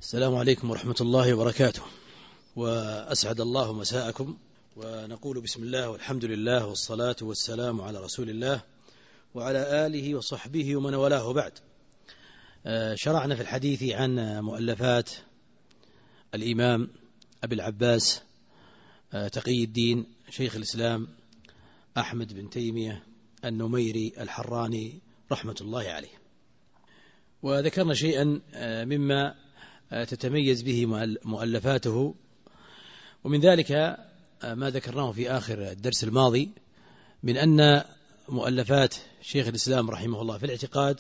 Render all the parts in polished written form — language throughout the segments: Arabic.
السلام عليكم ورحمة الله وبركاته، وأسعد الله مساءكم، ونقول بسم الله والحمد لله والصلاة والسلام على رسول الله وعلى آله وصحبه ومن والاه. بعد، شرعنا في الحديث عن مؤلفات الإمام أبي العباس تقي الدين شيخ الإسلام أحمد بن تيمية النميري الحراني رحمة الله عليه، وذكرنا شيئا مما تتميز به مؤلفاته، ومن ذلك ما ذكرناه في آخر الدرس الماضي من أن مؤلفات شيخ الإسلام رحمه الله في الاعتقاد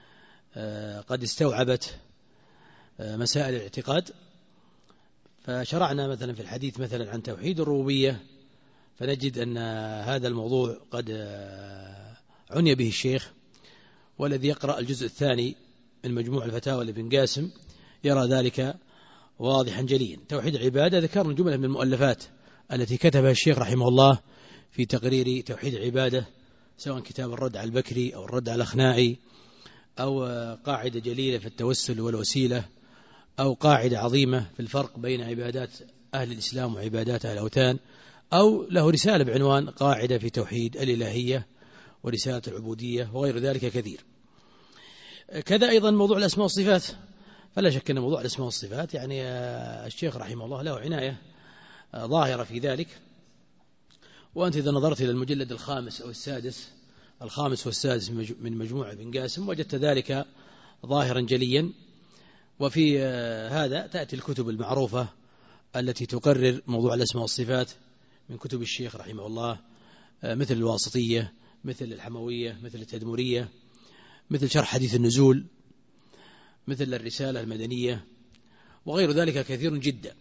قد استوعبت مسائل الاعتقاد. فشرعنا مثلا في الحديث مثلا عن توحيد الربوبية، فنجد أن هذا الموضوع قد عني به الشيخ، والذي يقرأ الجزء الثاني من مجموع الفتاوى لابن قاسم يرى ذلك واضحا جليا. توحيد العبادة ذكرنا جملة من المؤلفات التي كتبها الشيخ رحمه الله في تقرير توحيد العبادة، سواء كتاب الرد على البكري أو الرد على الأخنائي، أو قاعدة جليلة في التوسل والوسيلة، أو قاعدة عظيمة في الفرق بين عبادات أهل الإسلام وعبادات أهل الأوثان، أو له رسالة بعنوان قاعدة في توحيد الإلهية ورسالة العبودية، وغير ذلك كثير. كذا أيضا موضوع الأسماء والصفات، فلا شك أن موضوع الأسماء والصفات يعني الشيخ رحمه الله له عناية ظاهرة في ذلك. وأنت إذا نظرت إلى المجلد الخامس أو السادس، الخامس والسادس من مجموعة ابن قاسم، وجدت ذلك ظاهرا جليا. وفي هذا تأتي الكتب المعروفة التي تقرر موضوع الأسماء والصفات من كتب الشيخ رحمه الله، مثل الواسطية، مثل الحموية، مثل التدمرية، مثل شرح حديث النزول، مثل الرسالة المدنية، وغير ذلك كثير جدا.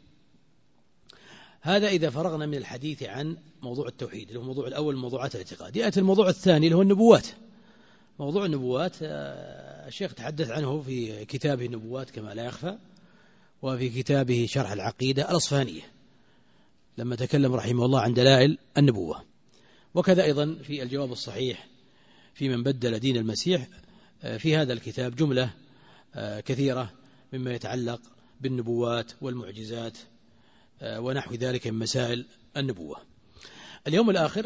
هذا إذا فرغنا من الحديث عن موضوع التوحيد اللي هو الموضوع الأول، موضوعات الاعتقاد. يأتي الموضوع الثاني اللي هو النبوات. موضوع النبوات الشيخ تحدث عنه في كتابه النبوات كما لا يخفى، وفي كتابه شرح العقيدة الأصفهانية لما تكلم رحمه الله عن دلائل النبوة. وكذا أيضا في الجواب الصحيح في من بدل دين المسيح، في هذا الكتاب جملة كثيرة مما يتعلق بالنبوات والمعجزات ونحو ذلك من مسائل النبوة. اليوم الآخر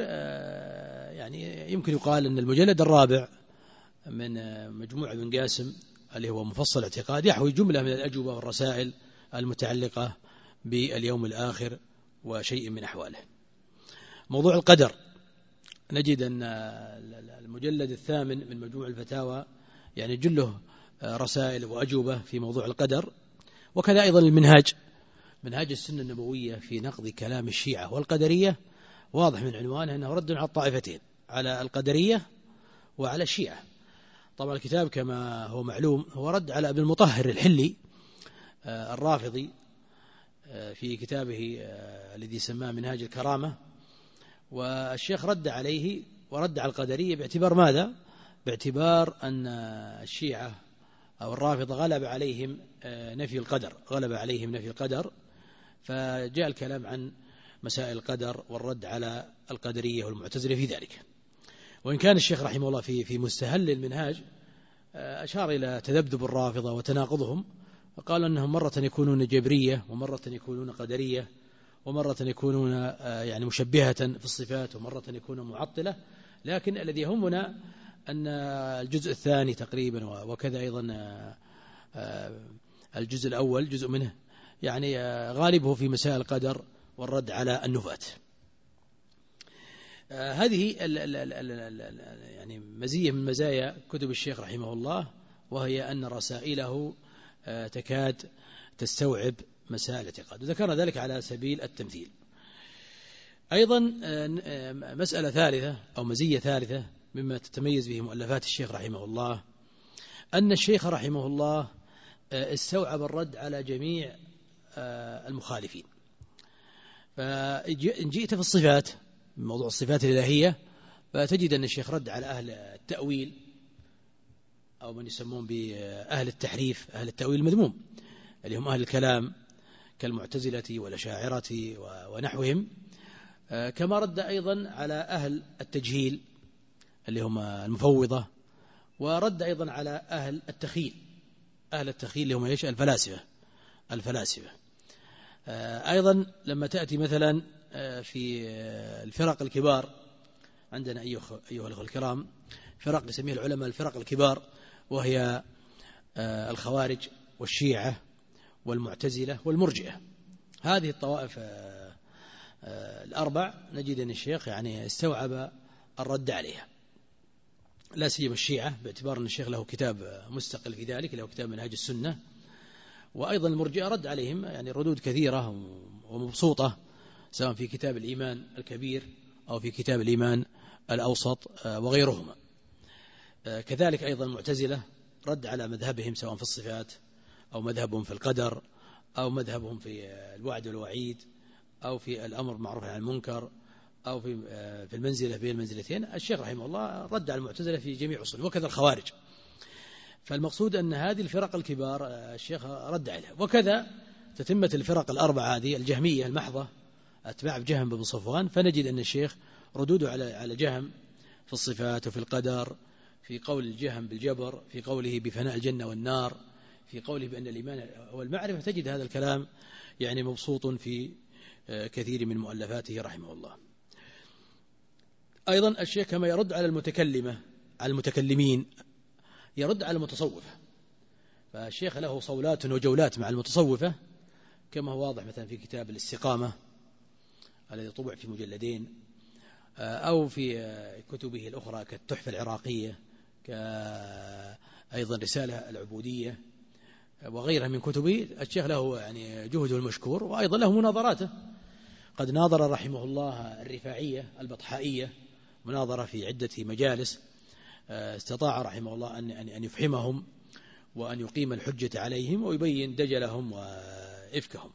يعني يمكن يقال أن المجلد الرابع من مجموعة ابن قاسم اللي هو مفصل اعتقاد يحوي جملة من الأجوبة والرسائل المتعلقة باليوم الآخر وشيء من أحواله. موضوع القدر، نجد أن المجلد الثامن من مجموع الفتاوى يعني جله رسائل وأجوبة في موضوع القدر. وكذا أيضا المنهاج، منهاج السنة النبوية في نقض كلام الشيعة والقدرية، واضح من عنوانه أنه رد على الطائفتين، على القدرية وعلى الشيعة. طبعا الكتاب كما هو معلوم هو رد على ابن المطهر الحلي الرافضي في كتابه الذي سماه منهاج الكرامة، والشيخ رد عليه ورد على القدرية باعتبار ماذا؟ باعتبار أن الشيعة أو الرافضة غلب عليهم نفي القدر، غلب عليهم نفي القدر، فجاء الكلام عن مسائل القدر والرد على القدرية والمعتزلة في ذلك. وإن كان الشيخ رحمه الله في مستهل المنهاج أشار إلى تذبذب الرافضة وتناقضهم، وقال أنهم مرة يكونون جبرية، ومرة يكونون قدرية، ومرة يكونون يعني مشبهة في الصفات، ومرة يكونون معطلة. لكن الذي يهمنا أن الجزء الثاني تقريبا، وكذا أيضا الجزء الأول جزء منه يعني غالبه في مسائل القدر والرد على النفاة. هذه يعني مزية من مزايا كتب الشيخ رحمه الله، وهي أن رسائله تكاد تستوعب مسائل الاعتقاد، وذكرنا ذلك على سبيل التمثيل. أيضا مسألة ثالثة أو مزية ثالثة مما تتميز به مؤلفات الشيخ رحمه الله، أن الشيخ رحمه الله استوعب الرد على جميع المخالفين. فإن جئت في الصفات، موضوع الصفات الإلهية، فتجد أن الشيخ رد على أهل التأويل أو من يسمون بأهل التحريف، أهل التأويل المذموم اللي هم أهل الكلام كالمعتزلة والأشاعرة ونحوهم. كما رد أيضا على أهل التجهيل اللي هم المفوضة، ورد أيضا على أهل التخيل، أهل التخيل اللي هم الفلاسفة الفلاسفة. أيضا لما تأتي مثلا في الفرق الكبار، عندنا أيها الأخوة الكرام فرق نسميها العلماء الفرق الكبار، وهي الخوارج والشيعة والمعتزلة والمرجئة. هذه الطوائف الأربع نجد أن الشيخ يعني استوعب الرد عليها، لا سيما الشيعة باعتبار أن الشيخ له كتاب مستقل في ذلك، له كتاب منهاج السنة. وأيضا المرجئة رد عليهم يعني ردود كثيرة ومبسوطة، سواء في كتاب الإيمان الكبير أو في كتاب الإيمان الأوسط وغيرهما. كذلك أيضا المعتزلة رد على مذهبهم سواء في الصفات أو مذهبهم في القدر أو مذهبهم في الوعد والوعيد أو في الأمر بالمعروف والنهي عن المنكر أو في المنزلة بين المنزلتين. الشيخ رحمه الله رد على المعتزلة في جميع أصول، وكذا الخوارج. فالمقصود أن هذه الفرق الكبار الشيخ رد عليها. وكذا تتمة الفرق الأربعة هذه الجهمية المحضة أتباع جهم بن صفوان، فنجد أن الشيخ ردوده على جهم في الصفات وفي القدر، في قول الجهم بالجبر، في قوله بفناء الجنة والنار، في قوله بأن الإيمان والمعرفة. تجد هذا الكلام يعني مبسوط في كثير من مؤلفاته رحمه الله. أيضا الشيخ كما يرد على المتكلمين يرد على المتصوفة. فالشيخ له صولات وجولات مع المتصوفة، كما هو واضح مثلا في كتاب الاستقامة الذي طبع في مجلدين، أو في كتبه الأخرى كالتحفة العراقية، أيضا رسالة العبودية وغيرها من كتبه. الشيخ له يعني جهده المشكور، وأيضا له مناظراته. قد ناظر رحمه الله الرفاعية البطحائية مناظرة في عدة مجالس، استطاع رحمه الله أن يفهمهم وأن يقيم الحجة عليهم ويبين دجلهم وإفكهم.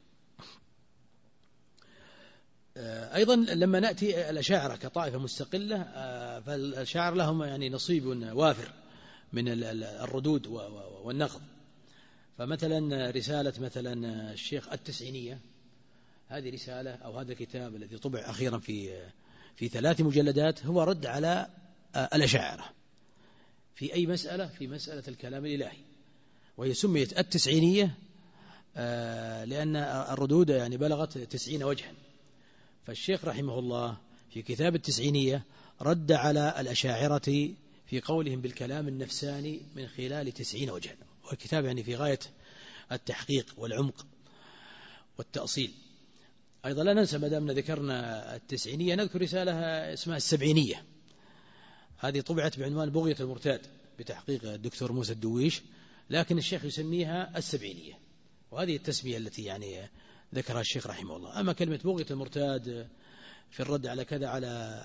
أيضا لما نأتي الأشاعرة كطائفة مستقلة، فالأشاعرة لهم يعني نصيب وافر من الردود والنقد. فمثلا رسالة مثلا الشيخ التسعينية، هذه رسالة أو هذا الكتاب الذي طبع أخيرا في 3 مجلدات هو رد على الأشاعرة في أي مسألة، في مسألة الكلام الإلهي، وهي سميت التسعينية لأن الردود يعني بلغت 90 وجها. فالشيخ رحمه الله في كتاب التسعينية رد على الأشاعرة في قولهم بالكلام النفساني من خلال 90 وجها، والكتاب يعني في غاية التحقيق والعمق والتأصيل. أيضا لا ننسى ما دامنا ذكرنا التسعينية نذكر رسالة اسمها السبعينية، هذه طبعت بعنوان بغية المرتاد بتحقيق الدكتور موسى الدويش، لكن الشيخ يسميها السبعينية، وهذه التسمية التي يعني ذكرها الشيخ رحمه الله. أما كلمة بغية المرتاد في الرد على كذا على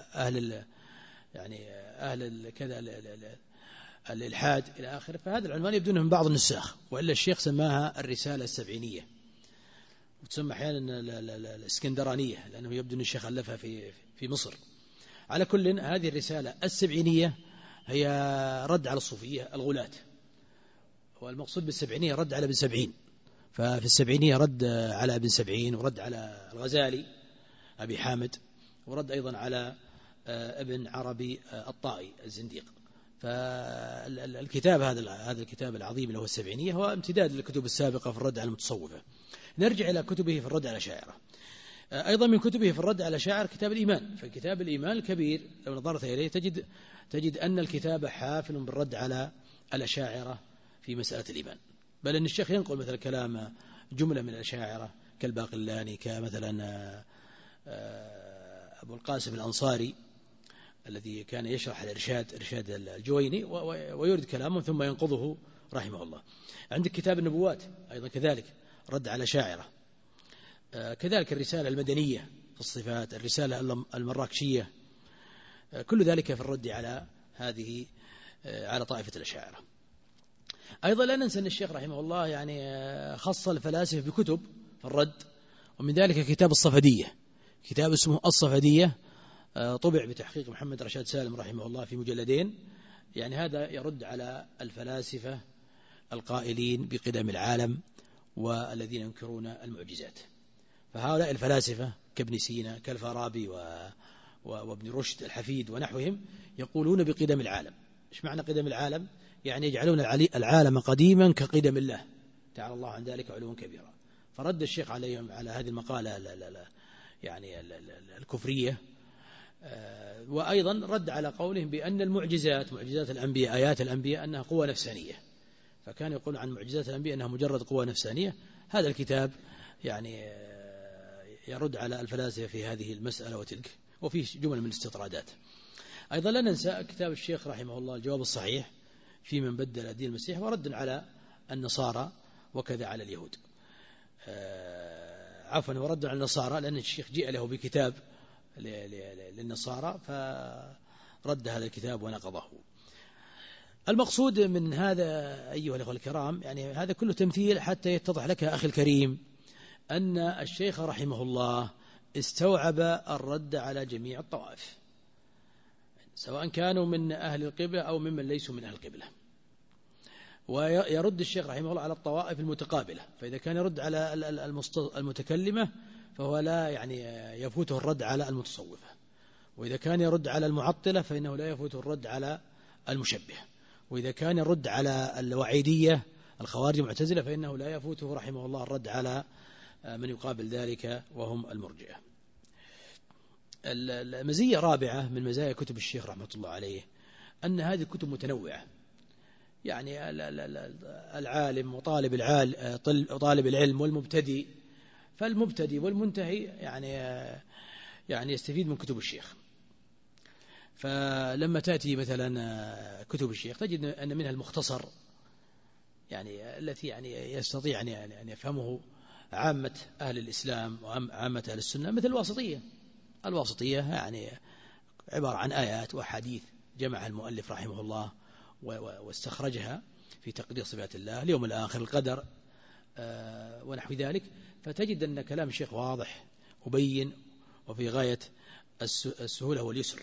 أهل كذا الإلحاد إلى آخره، فهذا العنوان يبدو من بعض النساخ، وإلا الشيخ سماها الرسالة السبعينية، وتسمى أحيانا الإسكندرانية لأنه يبدو أن الشيخ ألفها في مصر. على كل هذه الرسالة السبعينية هي رد على الصوفية الغلاة، والمقصود بالسبعينية رد على ابن سبعين. ففي السبعينية رد على ابن سبعين، ورد على الغزالي أبي حامد، ورد أيضا على ابن عربي الطائي الزنديق. فالكتاب هذا الكتاب العظيم اللي هو السبعينية هو امتداد للكتب السابقة في الرد على المتصوفة. نرجع إلى كتبه في الرد على الأشاعرة. أيضا من كتبه في الرد على الأشاعرة كتاب الإيمان. فكتاب الإيمان الكبير لو نظرت إليه تجد أن الكتاب حافل بالرد على الأشاعرة في مسألة الإيمان، بل أن الشيخ ينقل مثل كلام جملة من الأشاعرة كالباقلاني، كمثلا أبو القاسم الأنصاري الذي كان يشرح إرشاد الجويني ويرد كلامه ثم ينقضه رحمه الله. عندك كتاب النبوات أيضا كذلك رد على شاعرة، كذلك الرسالة المدنية في الصفات، الرسالة المراكشية، كل ذلك في الرد على طائفة الأشاعرة. أيضا لا ننسى أن الشيخ رحمه الله يعني خص الفلاسفة بكتب في الرد، ومن ذلك كتاب الصفدية، كتاب اسمه الصفدية طبع بتحقيق محمد رشاد سالم رحمه الله في مجلدين. يعني هذا يرد على الفلاسفة القائلين بقدم العالم والذين ينكرون المعجزات. فهؤلاء الفلاسفة كابن سينا كالفارابي وابن رشد الحفيد ونحوهم يقولون بقدم العالم. إيش معنى قدم العالم؟ يعني يجعلون العالم قديما كقدم الله تعالى الله عن ذلك علوا كبيرا. فرد الشيخ عليهم على هذه المقالة يعني الكفرية. وأيضا رد على قولهم بأن معجزات الأنبياء، آيات الأنبياء، أنها قوة نفسانية، فكان يقول عن معجزات الأنبياء أنها مجرد قوة نفسانية. هذا الكتاب يعني يرد على الفلاسفة في هذه المسألة وتلك، وفيه جمل من الاستطرادات. أيضا لا ننسى كتاب الشيخ رحمه الله الجواب الصحيح في من بدل دين المسيح، ورد على النصارى وكذا على اليهود. عفوا، ورد على النصارى لأن الشيخ جاء له بكتاب للنصارى فرد هذا الكتاب ونقضه. المقصود من هذا أيها الأخوة الكرام، يعني هذا كله تمثيل حتى يتضح لك أخي الكريم أن الشيخ رحمه الله استوعب الرد على جميع الطوائف، سواء كانوا من أهل القبلة أو ممن ليسوا من أهل القبلة. ويرد الشيخ رحمه الله على الطوائف المتقابلة، فإذا كان يرد على المتكلمة فهو لا يعني يفوته الرد على المتصوفة، وإذا كان يرد على المعطلة فإنه لا يفوته الرد على المشبه، وإذا كان يرد على الوعيدية الخوارج المعتزلة فإنه لا يفوته رحمه الله الرد على من يقابل ذلك وهم المرجئة. المزية رابعة من مزايا كتب الشيخ رحمة الله عليه أن هذه الكتب متنوعة، يعني العالم وطالب العلم والمبتدئ، فالمبتدئ والمنتهي يعني يستفيد من كتب الشيخ. فلما تأتي مثلا كتب الشيخ تجد أن منها المختصر، يعني التي يعني يستطيع أن يفهمه عامة أهل الإسلام وعامة أهل السنة، مثل الواسطية يعني عبارة عن آيات وحديث جمعها المؤلف رحمه الله واستخرجها في تقدير صفات الله، اليوم الآخر، القدر، ونحو ذلك. فتجد أن كلام الشيخ واضح وبين وفي غاية السهولة واليسر،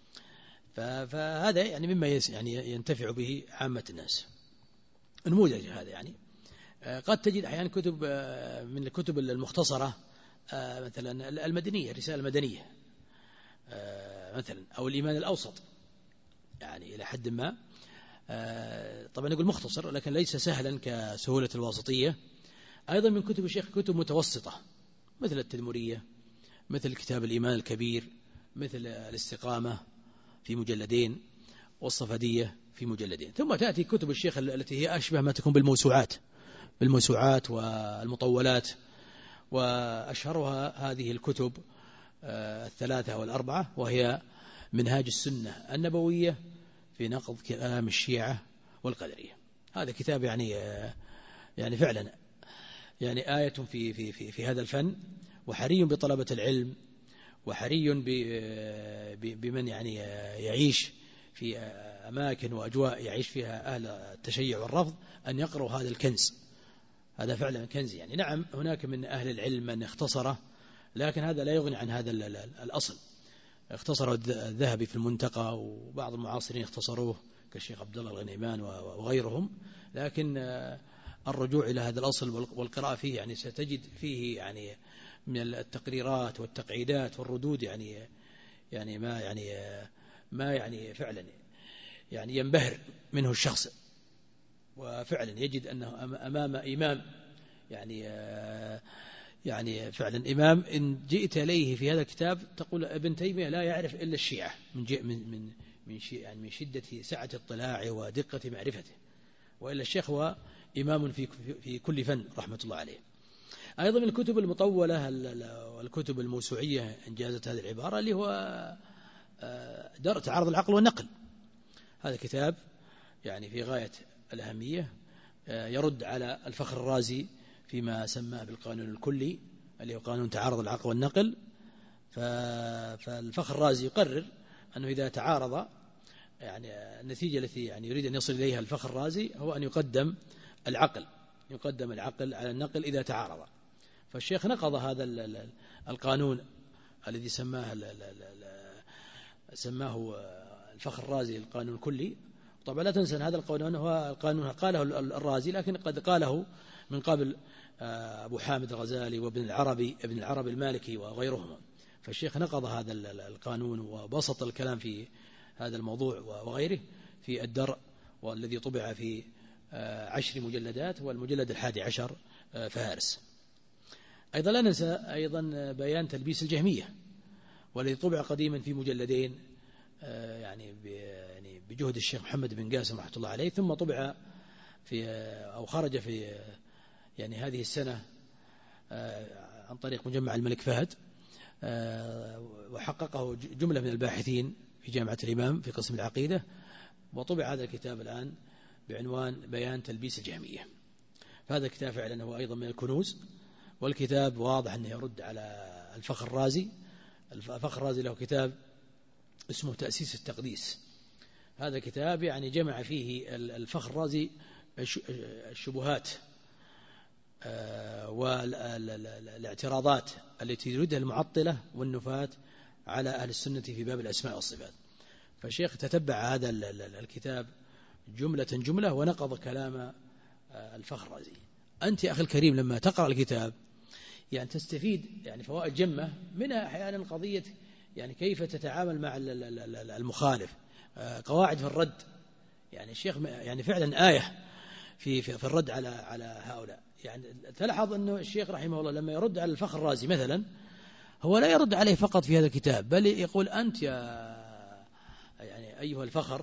فهذا يعني مما يعني ينتفع به عامة الناس. نموذج هذا يعني قد تجد أحيانا كتب من الكتب المختصرة، مثلا المدنية، الرسالة المدنية مثلا، أو الإيمان الأوسط، يعني إلى حد ما طبعا نقول مختصر لكن ليس سهلا كسهولة الواسطية. أيضا من كتب الشيخ كتب متوسطة مثل التدمرية، مثل كتاب الإيمان الكبير، مثل الاستقامة في مجلدين، والصفدية في مجلدين. ثم تأتي كتب الشيخ التي هي أشبه ما تكون بالموسوعات والمطولات، وأشهرها هذه الكتب الثلاثة والأربعة، وهي منهاج السنة النبوية في نقض كلام الشيعة والقدرية. هذا كتاب يعني فعلا يعني آية في هذا الفن، وحري بطلبة العلم، وحري بمن يعني يعيش في أماكن وأجواء يعيش فيها أهل التشيع والرفض أن يقرأوا هذا الكنز. هذا فعلا كنز. يعني نعم هناك من أهل العلم من اختصره، لكن هذا لا يغني عن هذا الأصل. اختصروا الذهبي في المنتقى، وبعض المعاصرين اختصروه كالشيخ عبد الله الغنيمان وغيرهم، لكن الرجوع إلى هذا الأصل والقراءة فيه يعني ستجد فيه يعني من التقريرات والتقعيدات والردود يعني ما يعني فعلا يعني ينبهر منه الشخص، وفعلا يجد أنه أمام إمام يعني فعلا إمام. إن جئت إليه في هذا الكتاب تقول ابن تيمية لا يعرف إلا الشيعة من شدة سعة اطلاعه ودقة معرفته، وإلا الشيخ هو إمام في كل فن رحمة الله عليه. أيضا من الكتب المطولة والكتب الموسوعية إن جازت هذه العبارة اللي هو درء تعارض العقل والنقل. هذا كتاب يعني في غاية الأهمية، يرد على الفخر الرازي فيما سماه بالقانون الكلي اللي هو قانون تعارض العقل والنقل. فالفخر الرازي يقرر أنه إذا تعارض، يعني النتيجة التي يعني يريد أن يصل إليها الفخر الرازي هو أن يقدم العقل على النقل إذا تعارض. فالشيخ نقض هذا القانون الذي سماه الفخر الرازي القانون الكلي. طبعا لا تنسى أن هذا القانون هو القانون قاله الرازي، لكن قد قاله من قبل أبو حامد الغزالي وابن العربي المالكي وغيرهما. فالشيخ نقض هذا القانون وبسط الكلام في هذا الموضوع وغيره في الدرء، والذي طبع في 10 مجلدات، والمجلد 11 فهارس. أيضا لا ننسى أيضا بيان تلبيس الجهمية، والذي طبع قديما في مجلدين يعني بجهد الشيخ محمد بن قاسم رحمة الله عليه، ثم طبع في أو خرج في يعني هذه السنة عن طريق مجمع الملك فهد، وحققه جملة من الباحثين في جامعة الإمام في قسم العقيدة، وطبع هذا الكتاب الآن بعنوان بيان تلبيس الجهمية. فهذا الكتاب فعلا هو أيضا من الكنوز، والكتاب واضح أنه يرد على الفخر الرازي. الفخر الرازي له كتاب اسمه تأسيس التقديس. هذا كتاب يعني جمع فيه الفخر الرازي الشبهات والاعتراضات التي يريدها المعطلة والنفاة على أهل السنة في باب الأسماء والصفات. فالشيخ تتبع هذا الكتاب جملة ونقض كلام الفخر الرازي. أنت يا أخي الكريم لما تقرأ الكتاب يعني تستفيد يعني فوائد جمة، منها أحيانا قضية يعني كيف تتعامل مع المخالف، قواعد في الرد. يعني الشيخ يعني فعلا آية في الرد على هؤلاء. يعني تلاحظ أنه الشيخ رحمه الله لما يرد على الفخر الرازي مثلا، هو لا يرد عليه فقط في هذا الكتاب، بل يقول أنت يا يعني أيها الفخر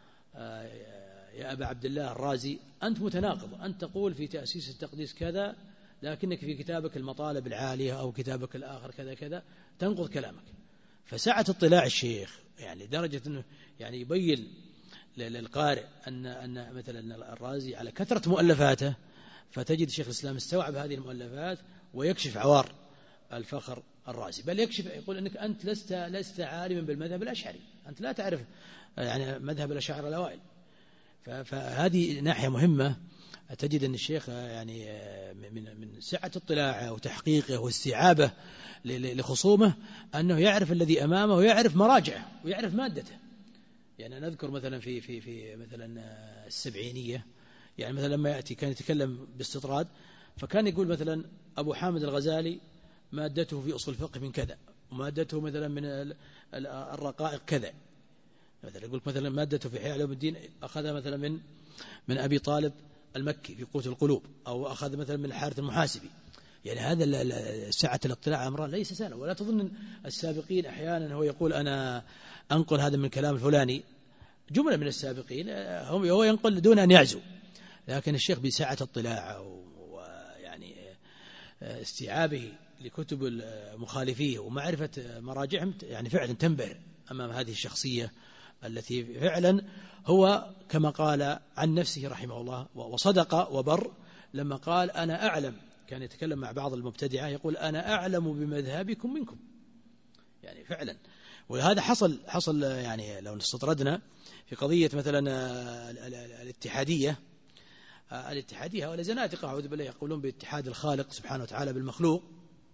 يا أبا عبد الله الرازي، أنت متناقض، أنت تقول في تأسيس التقديس كذا، لكنك في كتابك المطالب العالية أو كتابك الآخر كذا كذا تنقض كلامك. فسعة اطلاع الشيخ يعني درجة أنه يعني يبين للقارئ أن مثلا الرازي على كثرة مؤلفاته، فتجد شيخ الإسلام استوعب هذه المؤلفات ويكشف عوار الفخر الرازي، بل يكشف يقول أنك أنت لست عالما بالمذهب الأشعري، أنت لا تعرف يعني مذهب الأشاعرة الأوائل. فهذه ناحية مهمة. تجد أن الشيخ يعني من سعة اطلاعه وتحقيقه واستيعابه لخصومه أنه يعرف الذي أمامه ويعرف مراجعه ويعرف مادته. يعني نذكر مثلا في مثلا السبعينية، يعني مثلا لما يأتي كان يتكلم باستطراد، فكان يقول مثلا أبو حامد الغزالي مادته في أصول الفقه من كذا، ومادته مثلا من الرقائق كذا. مثلا يقول مثلا مادته في إحياء علوم الدين أخذها مثلا من أبي طالب المكي في قوت القلوب، أو أخذ مثلا من الحارث المحاسبي. يعني هذا سعة الاطلاع أمران ليس سهلا. ولا تظن السابقين أحيانا هو يقول أنا أنقل هذا من كلام الفلاني، جملة من السابقين هو ينقل دون أن يعزو، لكن الشيخ بسعة اطلاع ويعني استيعابه لكتب المخالفيه ومعرفة مراجعهم يعني فعلا تنبهر أمام هذه الشخصية التي فعلا هو كما قال عن نفسه رحمه الله وصدق وبر لما قال أنا أعلم. كان يتكلم مع بعض المبتدعة يقول أنا أعلم بمذهبكم منكم، يعني فعلا. وهذا حصل يعني لو استطردنا في قضية مثلا الاتحادية هؤلاء زنادقة أعوذ بالله يقولون باتحاد الخالق سبحانه وتعالى بالمخلوق.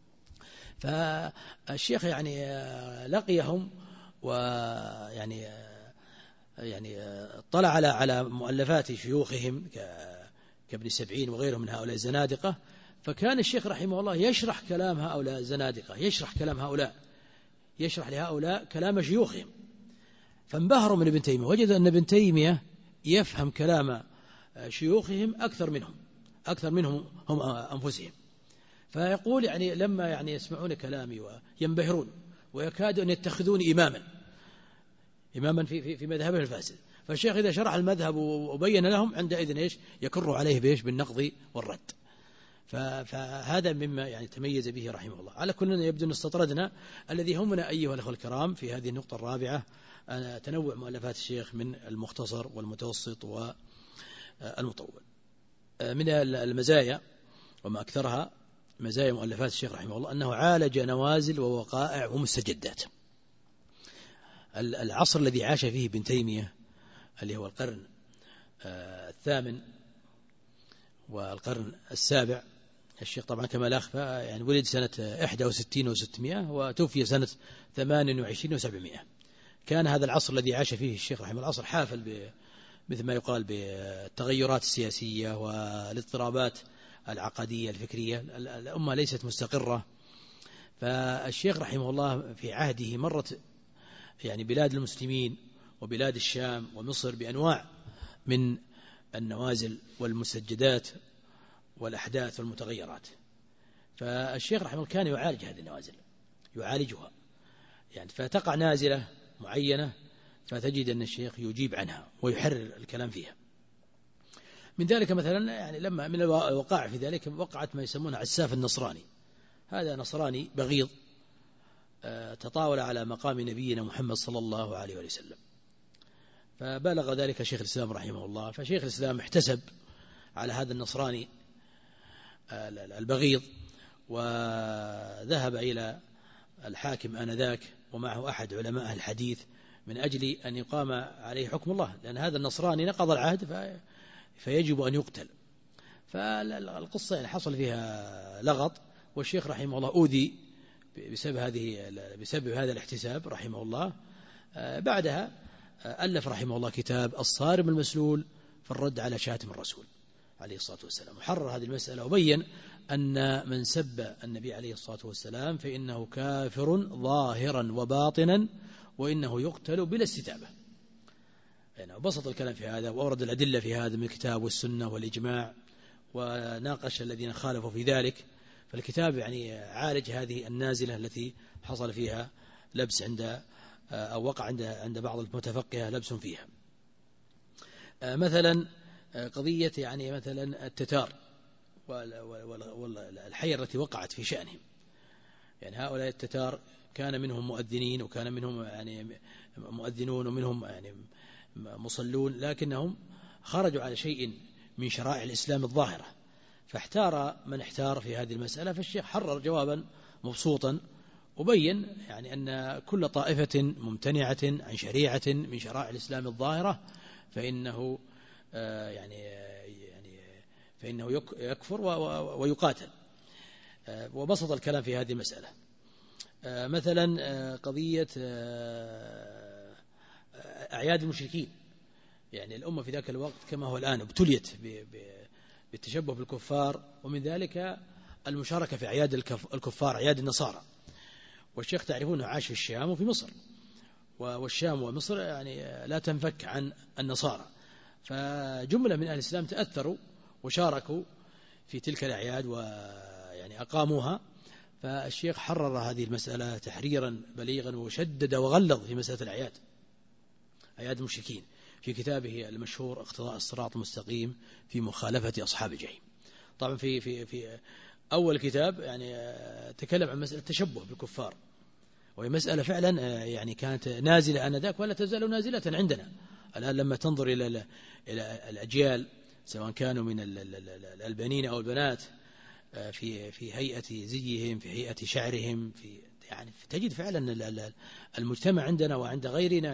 فالشيخ يعني لقيهم ويعني اطلع على مؤلفات شيوخهم كابن سبعين وغيرهم من هؤلاء الزنادقة، فكان الشيخ رحمه الله يشرح كلام هؤلاء الزنادقة، يشرح لهؤلاء كلام شيوخهم، فانبهروا من ابن تيمية، وجد أن ابن تيمية يفهم كلام شيوخهم أكثر منهم هم أنفسهم. فيقول يعني لما يعني يسمعون كلامي وينبهرون ويكادوا أن يتخذون إماما في مذهبه الفاسد. فالشيخ إذا شرح المذهب وبين لهم عندئذ إيش يكر عليه بإيش بالنقض والرد. فهذا مما يعني تميز به رحمه الله. على كل يبدو أن استطردنا. الذي همنا أيها الأخوة الكرام في هذه النقطة الرابعة تنوع مؤلفات الشيخ من المختصر والمتوسط والمطول. من المزايا وما أكثرها مزايا مؤلفات الشيخ رحمه الله أنه عالج نوازل ووقائع ومستجدات. العصر الذي عاش فيه ابن تيمية اللي هو القرن الثامن والقرن السابع، الشيخ طبعا كما لا أخفى يعني ولد سنة 61 و600 وتوفي سنة 28 و700. كان هذا العصر الذي عاش فيه الشيخ رحمه الله عصر حافل مثل ما يقال بالتغيرات السياسية والاضطرابات العقدية الفكرية. الأمة ليست مستقرة. فالشيخ رحمه الله في عهده مرت يعني بلاد المسلمين وبلاد الشام ومصر بأنواع من النوازل والمسجدات والأحداث والمتغيرات. فالشيخ رحمه الله كان يعالج هذه النوازل، يعالجها، يعني فتقع نازلة معينة فتجد أن الشيخ يجيب عنها ويحرر الكلام فيها. من ذلك مثلا يعني لما من الوقائع في ذلك وقعت ما يسمونه عساف النصراني. هذا نصراني بغيض تطاول على مقام نبينا محمد صلى الله عليه وسلم، فبلغ ذلك شيخ الإسلام رحمه الله، فشيخ الإسلام احتسب على هذا النصراني البغيض، وذهب إلى الحاكم آنذاك ومعه أحد علماء الحديث من أجل أن يقام عليه حكم الله، لأن هذا النصراني نقض العهد فيجب أن يقتل. فالقصة يعني حصل فيها لغط، والشيخ رحمه الله أوذي بسبب هذا الاحتساب رحمه الله. بعدها ألف رحمه الله كتاب الصارم المسلول في الرد على شاتم الرسول عليه الصلاة والسلام، وحرر هذه المسألة وبين أن من سب النبي عليه الصلاة والسلام فإنه كافر ظاهرا وباطنا، وإنه يقتل بلا استتابة. يعني وبسط الكلام في هذا وأورد الأدلة في هذا من الكتاب والسنة والإجماع، وناقش الذين خالفوا في ذلك. فالكتاب يعني عالج هذه النازلة التي حصل فيها لبس أو وقع عند بعض المتفقهة لبس فيها. مثلا قضية يعني مثلا التتار والحيرة التي وقعت في شأنهم. يعني هؤلاء التتار كان منهم مؤذنين، وكان منهم يعني مؤذنون، ومنهم يعني مصلون، لكنهم خرجوا على شيء من شرائع الإسلام الظاهرة، فاحتار من احتار في هذه المسألة. فالشيخ حرر جوابا مبسوطا وبين يعني أن كل طائفة ممتنعة عن شريعة من شرائع الإسلام الظاهرة فإنه فإنه يكفر ويقاتل، وبسط الكلام في هذه المسألة. مثلا قضية أعياد المشركين. يعني الأمة في ذاك الوقت كما هو الآن ابتليت بالتشبه بالكفار، ومن ذلك المشاركة في أعياد الكفار، أعياد النصارى. والشيخ تعرفونه عاش في الشام وفي مصر، والشام ومصر يعني لا تنفك عن النصارى، فجملة من أهل الإسلام تأثروا وشاركوا في تلك الأعياد ويعني أقاموها. فالشيخ حرر هذه المسألة تحريرا بليغا، وشدد وغلظ في مسألة الأعياد، أعياد المشركين، في كتابه المشهور اقتضاء الصراط المستقيم في مخالفة أصحاب الجحيم. طبعا في أول كتاب يعني تكلم عن مسألة التشبه بالكفار، وهي مسألة فعلا يعني كانت نازلة آنذاك ولا تزال نازلة عندنا الآن. لما تنظر إلى الأجيال سواء كانوا من البنين أو البنات في هيئة زيهم، في هيئة شعرهم، يعني تجد فعلا المجتمع عندنا وعند غيرنا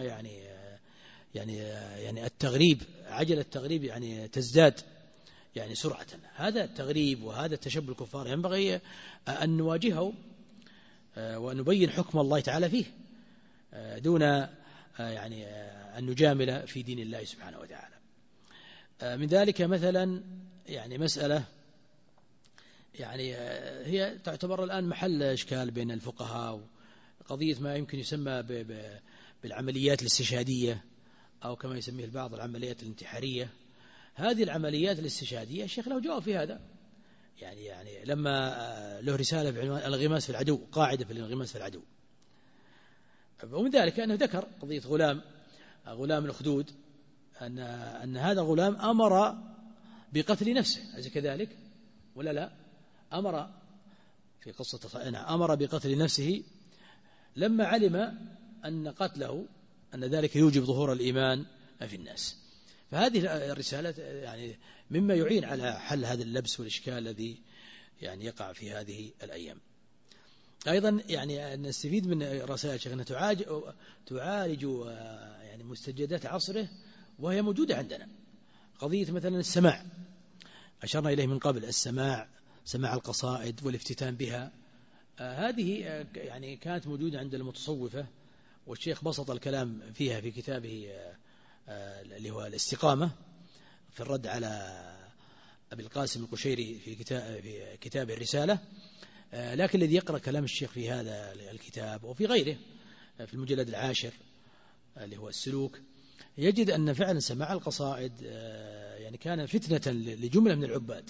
يعني التغريب، عجلة التغريب يعني تزداد يعني سرعة. هذا التغريب وهذا التشبه الكفار ينبغي أن نواجهه ونبين حكم الله تعالى فيه دون يعني أن نجامل في دين الله سبحانه وتعالى. من ذلك مثلا يعني مسألة يعني هي تعتبر الآن محل إشكال بين الفقهاء، قضية ما يمكن يسمى بالعمليات الاستشهادية، أو كما يسميه البعض العمليات الانتحارية. هذه العمليات الاستشهادية الشيخ له جواب في هذا، يعني لما له رسالة بعنوان الانغماس في العدو، قاعدة في الانغماس في العدو. ومن ذلك أنه ذكر قضية غلام الأخدود، أن هذا غلام أمر بقتل نفسه، أليس كذلك ولا لا؟ أمر في قصة أمر بقتل نفسه لما علم أن قتله أن ذلك يوجب ظهور الإيمان في الناس. فهذه الرسالة يعني مما يعين على حل هذا اللبس والإشكال الذي يعني يقع في هذه الأيام. أيضا يعني نستفيد من رسائل شيخنا تعالج يعني مستجدات عصره وهي موجودة عندنا. قضية مثلا السماع، أشرنا إليه من قبل، سماع القصائد والافتتان بها، هذه يعني كانت موجودة عند المتصوفة، والشيخ بسط الكلام فيها في كتابه اللي هو الاستقامة في الرد على أبي القاسم القشيري في كتاب الرسالة. لكن الذي يقرأ كلام الشيخ في هذا الكتاب وفي غيره في المجلد 10 اللي هو السلوك، يجد أن فعلا سماع القصائد يعني كان فتنة لجملة من العباد،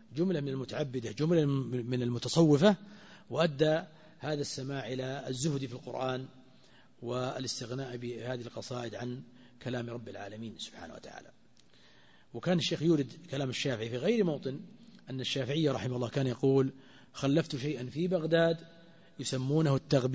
جملة من المتعبدة، جملة من المتصوفة، وأدى هذا السماع إلى الزهد في القرآن والاستغناء بهذه القصائد عن كلام رب العالمين سبحانه وتعالى. وكان الشيخ يورد كلام الشافعي في غير موطن، أن الشافعي رحمه الله كان يقول: خلفت شيئا في بغداد يسمونه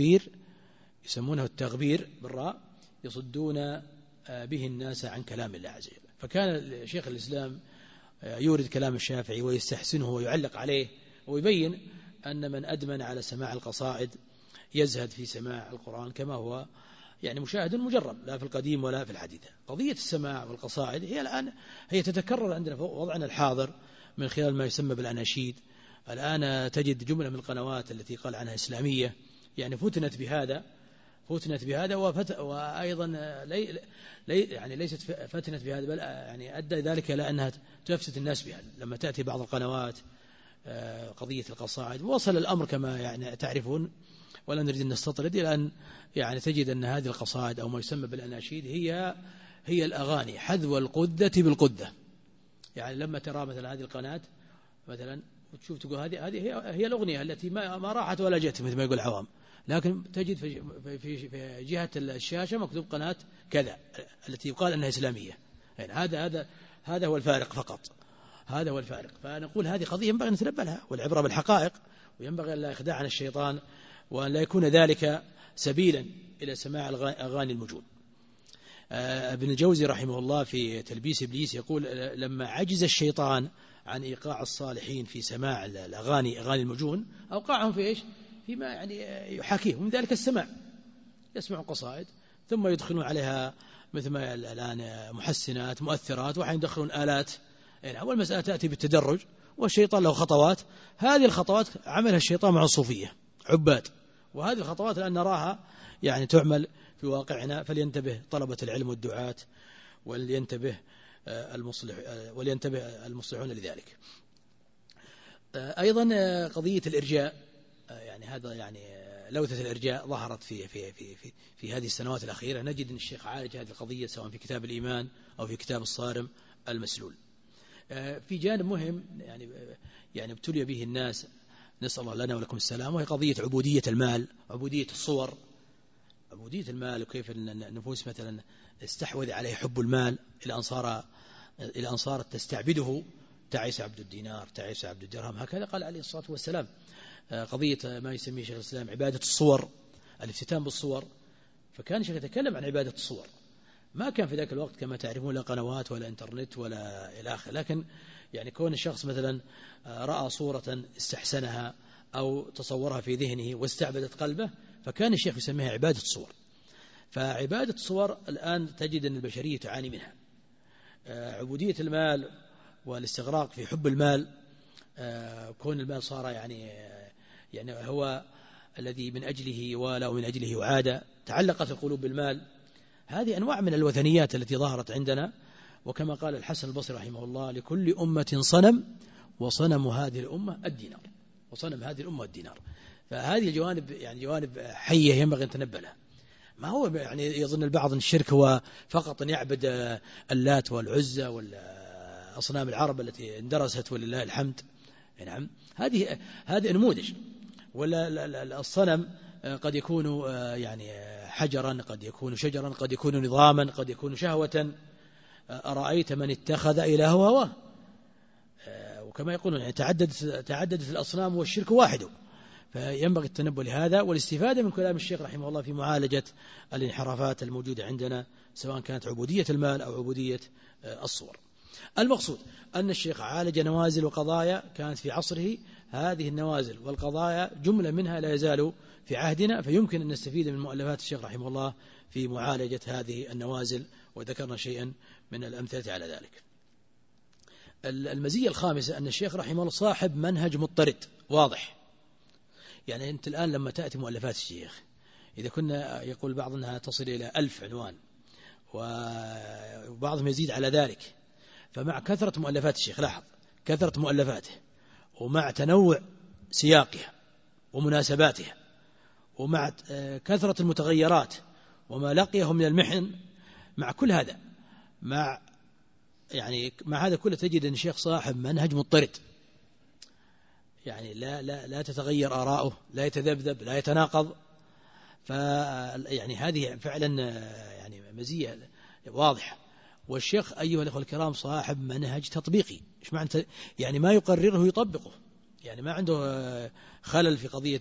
التغبير بالراء، يصدون به الناس عن كلام الله عز وجل. فكان شيخ الإسلام يورد كلام الشافعي ويستحسنه ويعلق عليه، ويبين أن من أدمن على سماع القصائد يزهد في سماع القرآن، كما هو يعني مشاهد مجرب لا في القديم ولا في الحديث. قضية السماع والقصائد هي تتكرر عندنا في وضعنا الحاضر من خلال ما يسمى بالأناشيد. الآن تجد جملة من القنوات التي قال عنها إسلامية يعني فتنت بهذا وأيضا يعني ليست فتنت بهذا، بل يعني أدى ذلك إلى أنها تفسد الناس بها. لما تأتي بعض القنوات قضية القصائد، وصل الأمر كما يعني تعرفون، ولا نريد أن نستطرد، إلى أن يعني تجد أن هذه القصائد أو ما يسمى بالأناشيد هي الأغاني حذو القذة بالقذة. يعني لما ترى مثلا هذه القناة مثلا وتشوف تقول هذه هي الأغنية التي ما راحت ولا جت مثل ما يقول العوام، لكن تجد في جهة الشاشة مكتوب قناة كذا التي يقال أنها إسلامية. يعني هذا هو الفارق فقط، هذا هو الفارق. فنقول هذه قضية ينبغي أن نتنبه لها، والعبرة بالحقائق، وينبغي أن لا يخدعنا الشيطان، وأن لا يكون ذلك سبيلا إلى سماع أغاني المجون. ابن الجوزي رحمه الله في تلبيس إبليس يقول: لما عجز الشيطان عن إيقاع الصالحين في سماع أغاني المجون، أوقعهم في إيش؟ فيما يعني يحاكيه، ومن ذلك السماع. يسمعوا قصائد ثم يدخلون عليها مثل ما الآن محسنات مؤثرات، وحين يدخلون آلات. يعني أول مسألة تأتي بالتدرج، والشيطان له خطوات. هذه الخطوات عملها الشيطان مع الصوفية عباد، وهذه الخطوات الآن نراها يعني تعمل في واقعنا. فلينتبه طلبة العلم والدعاة، ولينتبه المصلحون لذلك. أيضا قضية الإرجاء، يعني هذا يعني لوثة الإرجاء ظهرت في هذه السنوات الأخيرة. نجد أن الشيخ عالج هذه القضية سواء في كتاب الإيمان أو في كتاب الصارم المسلول. في جانب مهم يعني ابتلي به الناس، نسأل الله لنا ولكم السلام، وهي قضية عبودية المال، عبودية الصور، عبودية المال، وكيف النفوس مثلا استحوذ عليه حب المال إلى أن صارت تستعبده. تعيس عبد الدينار، تعيس عبد الدرهم، هكذا قال عليه الصلاة والسلام. قضية ما يسميه شيخ الإسلام عبادة الصور، الافتتان بالصور. فكان الشيخ يتكلم عن عبادة الصور. ما كان في ذاك الوقت كما تعرفون لا قنوات ولا انترنت ولا إلى آخره، لكن يعني كون الشخص مثلا رأى صورة استحسنها أو تصورها في ذهنه واستعبدت قلبه، فكان الشيخ يسميها عبادة الصور. فعبادة الصور الآن تجد أن البشرية تعاني منها. عبودية المال والاستغراق في حب المال، كون المال صار يعني هو الذي من أجله يوالى ومن أجله يعادى، تعلقت القلوب بالمال. هذه أنواع من الوثنيات التي ظهرت عندنا. وكما قال الحسن البصري رحمه الله: لكل أمة صنم، وصنم هذه الأمة الدينار، وصنم هذه الأمة الدينار. فهذه الجوانب يعني جوانب حية ينبغي أن نتنبه لها. ما هو يعني يظن البعض أن الشرك هو فقط أن يعبد اللات والعزى والأصنام العرب التي اندرست ولله الحمد. نعم، هذه نموذج. ولا الصنم قد يكون يعني حجرا، قد يكون شجرا، قد يكون نظاما، قد يكون شهوة. أرأيت من اتخذ إلهه هواه. وكما يقولون يعني تعددت الأصنام والشرك واحد. فينبغي التنبه لهذا والاستفادة من كلام الشيخ رحمه الله في معالجة الانحرافات الموجودة عندنا، سواء كانت عبودية المال أو عبودية الصور. المقصود أن الشيخ عالج نوازل وقضايا كانت في عصره. هذه النوازل والقضايا جملة منها لا يزال في عهدنا، فيمكن أن نستفيد من مؤلفات الشيخ رحمه الله في معالجة هذه النوازل، وذكرنا شيئا من الأمثلة على ذلك. المزية الخامسة أن الشيخ رحمه الله صاحب منهج مضطرد واضح. يعني أنت الآن لما تأتي مؤلفات الشيخ، إذا كنا يقول بعض أنها تصل إلى 1000 عنوان وبعضهم يزيد على ذلك، فمع كثرة مؤلفات الشيخ، لاحظ كثرة مؤلفاته، ومع تنوع سياقها ومناسباتها، ومع كثرة المتغيرات وما لقيه من المحن، مع كل هذا مع هذا كله تجد أن الشيخ صاحب منهج مضطرد. يعني لا تتغير آراؤه، لا يتذبذب، لا يتناقض. يعني هذه فعلا يعني مزية واضحة. والشيخ أيها الأخوة الكرام صاحب منهج تطبيقي. إيش معنى؟ يعني ما يقرره يطبقه، يعني ما عنده خلل في قضية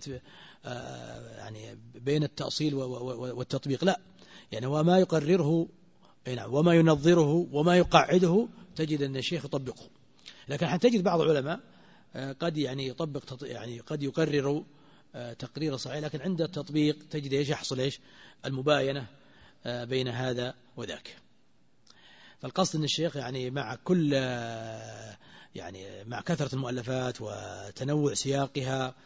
يعني بين التأصيل والتطبيق، لا، يعني هو ما يقرره وما ينظره وما يقعده تجد أن الشيخ يطبقه. لكن حتجد بعض العلماء قد يعني يطبق، يعني قد يقرر تقرير صحيح، لكن عند التطبيق تجد ايش يحصل، ايش المباينة بين هذا وذاك. فالقصد ان الشيخ يعني مع كل يعني مع كثرة المؤلفات وتنوع سياقها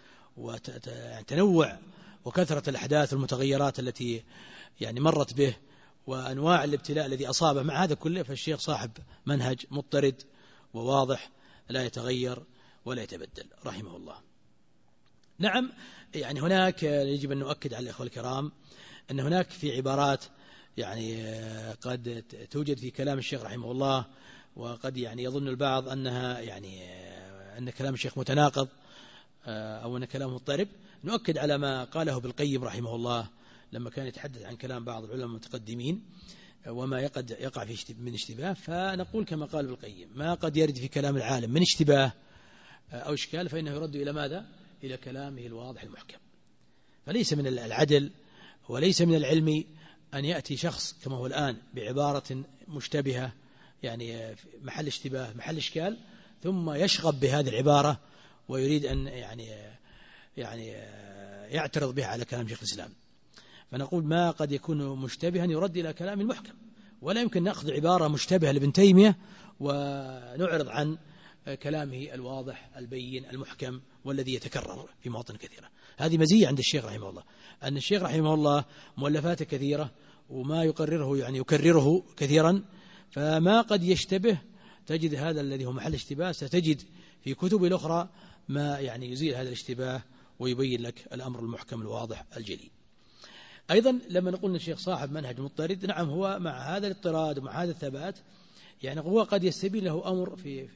وتنوع وكثرة الأحداث والمتغيرات التي يعني مرت به وأنواع الابتلاء الذي أصابه، مع هذا كله فالشيخ صاحب منهج مضطرد وواضح لا يتغير ولا يتبدل رحمه الله. نعم، يعني هناك يجب أن نؤكد على الإخوة الكرام أن هناك في عبارات يعني قد توجد في كلام الشيخ رحمه الله، وقد يعني يظن البعض أنها يعني أن كلام الشيخ متناقض أو أن كلامه مضطرب. نؤكد على ما قاله ابن القيم رحمه الله لما كان يتحدث عن كلام بعض العلماء المتقدمين وما قد يقع في من اشتباه، فنقول كما قال ابن القيم: ما قد يرد في كلام العالم من اشتباه أو إشكال فإنه يرد إلى ماذا؟ إلى كلامه الواضح المحكم. فليس من العدل وليس من العلم أن يأتي شخص كما هو الآن بعبارة مشتبهة، يعني محل اشتباه محل إشكال، ثم يشغب بهذه العبارة ويريد أن يعني يعترض بها على كلام شيخ الإسلام. فنقول ما قد يكون مشتبها يرد إلى كلام المحكم، ولا يمكن نأخذ عبارة مشتبهة لابن تيمية ونعرض عن كلامه الواضح البين المحكم والذي يتكرر في مواطن كثيرة. هذه مزية عند الشيخ رحمه الله، أن الشيخ رحمه الله مؤلفاته كثيرة وما يقرره يعني يكرره كثيرا، فما قد يشتبه تجد هذا الذي هو محل اشتباه ستجد في كتب الأخرى ما يعني يزيل هذا الاشتباه ويبين لك الأمر المحكم الواضح الجلي. أيضا لما نقول أن الشيخ صاحب منهج مضطرد، نعم هو مع هذا الاضطراد ومع هذا الثبات يعني هو قد يستبين له أمر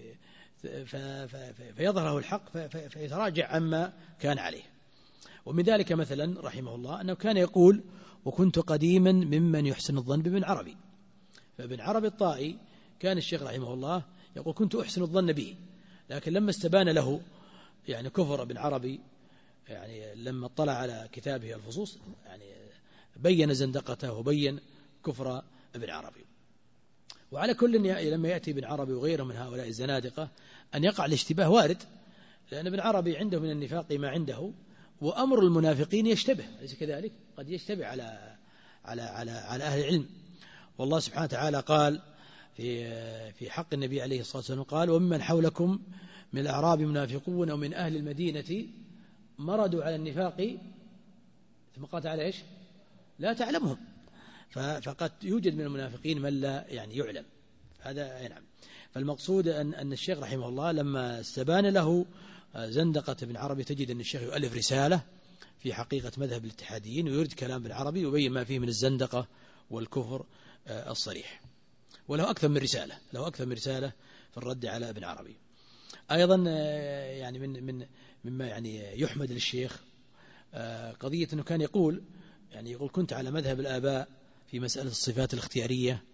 فيظهر له الحق فيتراجع عما كان عليه. ومن ذلك مثلا رحمه الله أنه كان يقول: وكنت قديما ممن يحسن الظن بابن عربي. فابن عربي الطائي كان الشيخ رحمه الله يقول: كنت أحسن الظن به، لكن لما استبان له يعني كفر ابن عربي، يعني لما اطلع على كتابه الفصوص يعني بين زندقته وبين كفر ابن عربي. وعلى كل لما يأتي ابن عربي وغيره من هؤلاء الزنادقة أن يقع الاشتباه وارد، لأن ابن عربي عنده من النفاق ما عنده، وأمر المنافقين يشتبه، أليس كذلك؟ قد يشتبه على أهل العلم. والله سبحانه وتعالى قال في حق النبي عليه الصلاة والسلام قال: وممن حولكم من الأعراب منافقون ومن أهل المدينة مردوا على النفاق ثم قال تعالى إيش؟ لا تعلمهم. فقد يوجد من المنافقين من لا يعني يعلم هذا. نعم. فالمقصود أن الشيخ رحمه الله لما استبان له زندقة ابن عربي تجد أن الشيخ يؤلف رسالة في حقيقة مذهب الاتحاديين ويرد كلام ابن عربي ويبين ما فيه من الزندقة والكفر الصريح، وله أكثر من رسالة في الرد على ابن عربي. أيضا يعني مما يعني يحمد للشيخ قضية أنه كان يقول كنت على مذهب الآباء في مسألة الصفات الاختيارية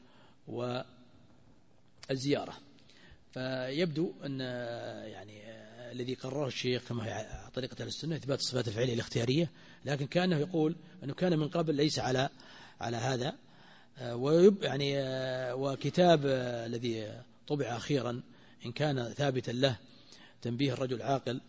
والزيارة. فيبدو أن يعني الذي قرره الشيخ كما هي طريقة أهل السنة إثبات الصفات الفعلية الاختيارية، لكن كأنه يقول أنه كان من قبل ليس على هذا. يعني وكتاب الذي طبع أخيرا إن كان ثابتا له تنبيه الرجل العاقل،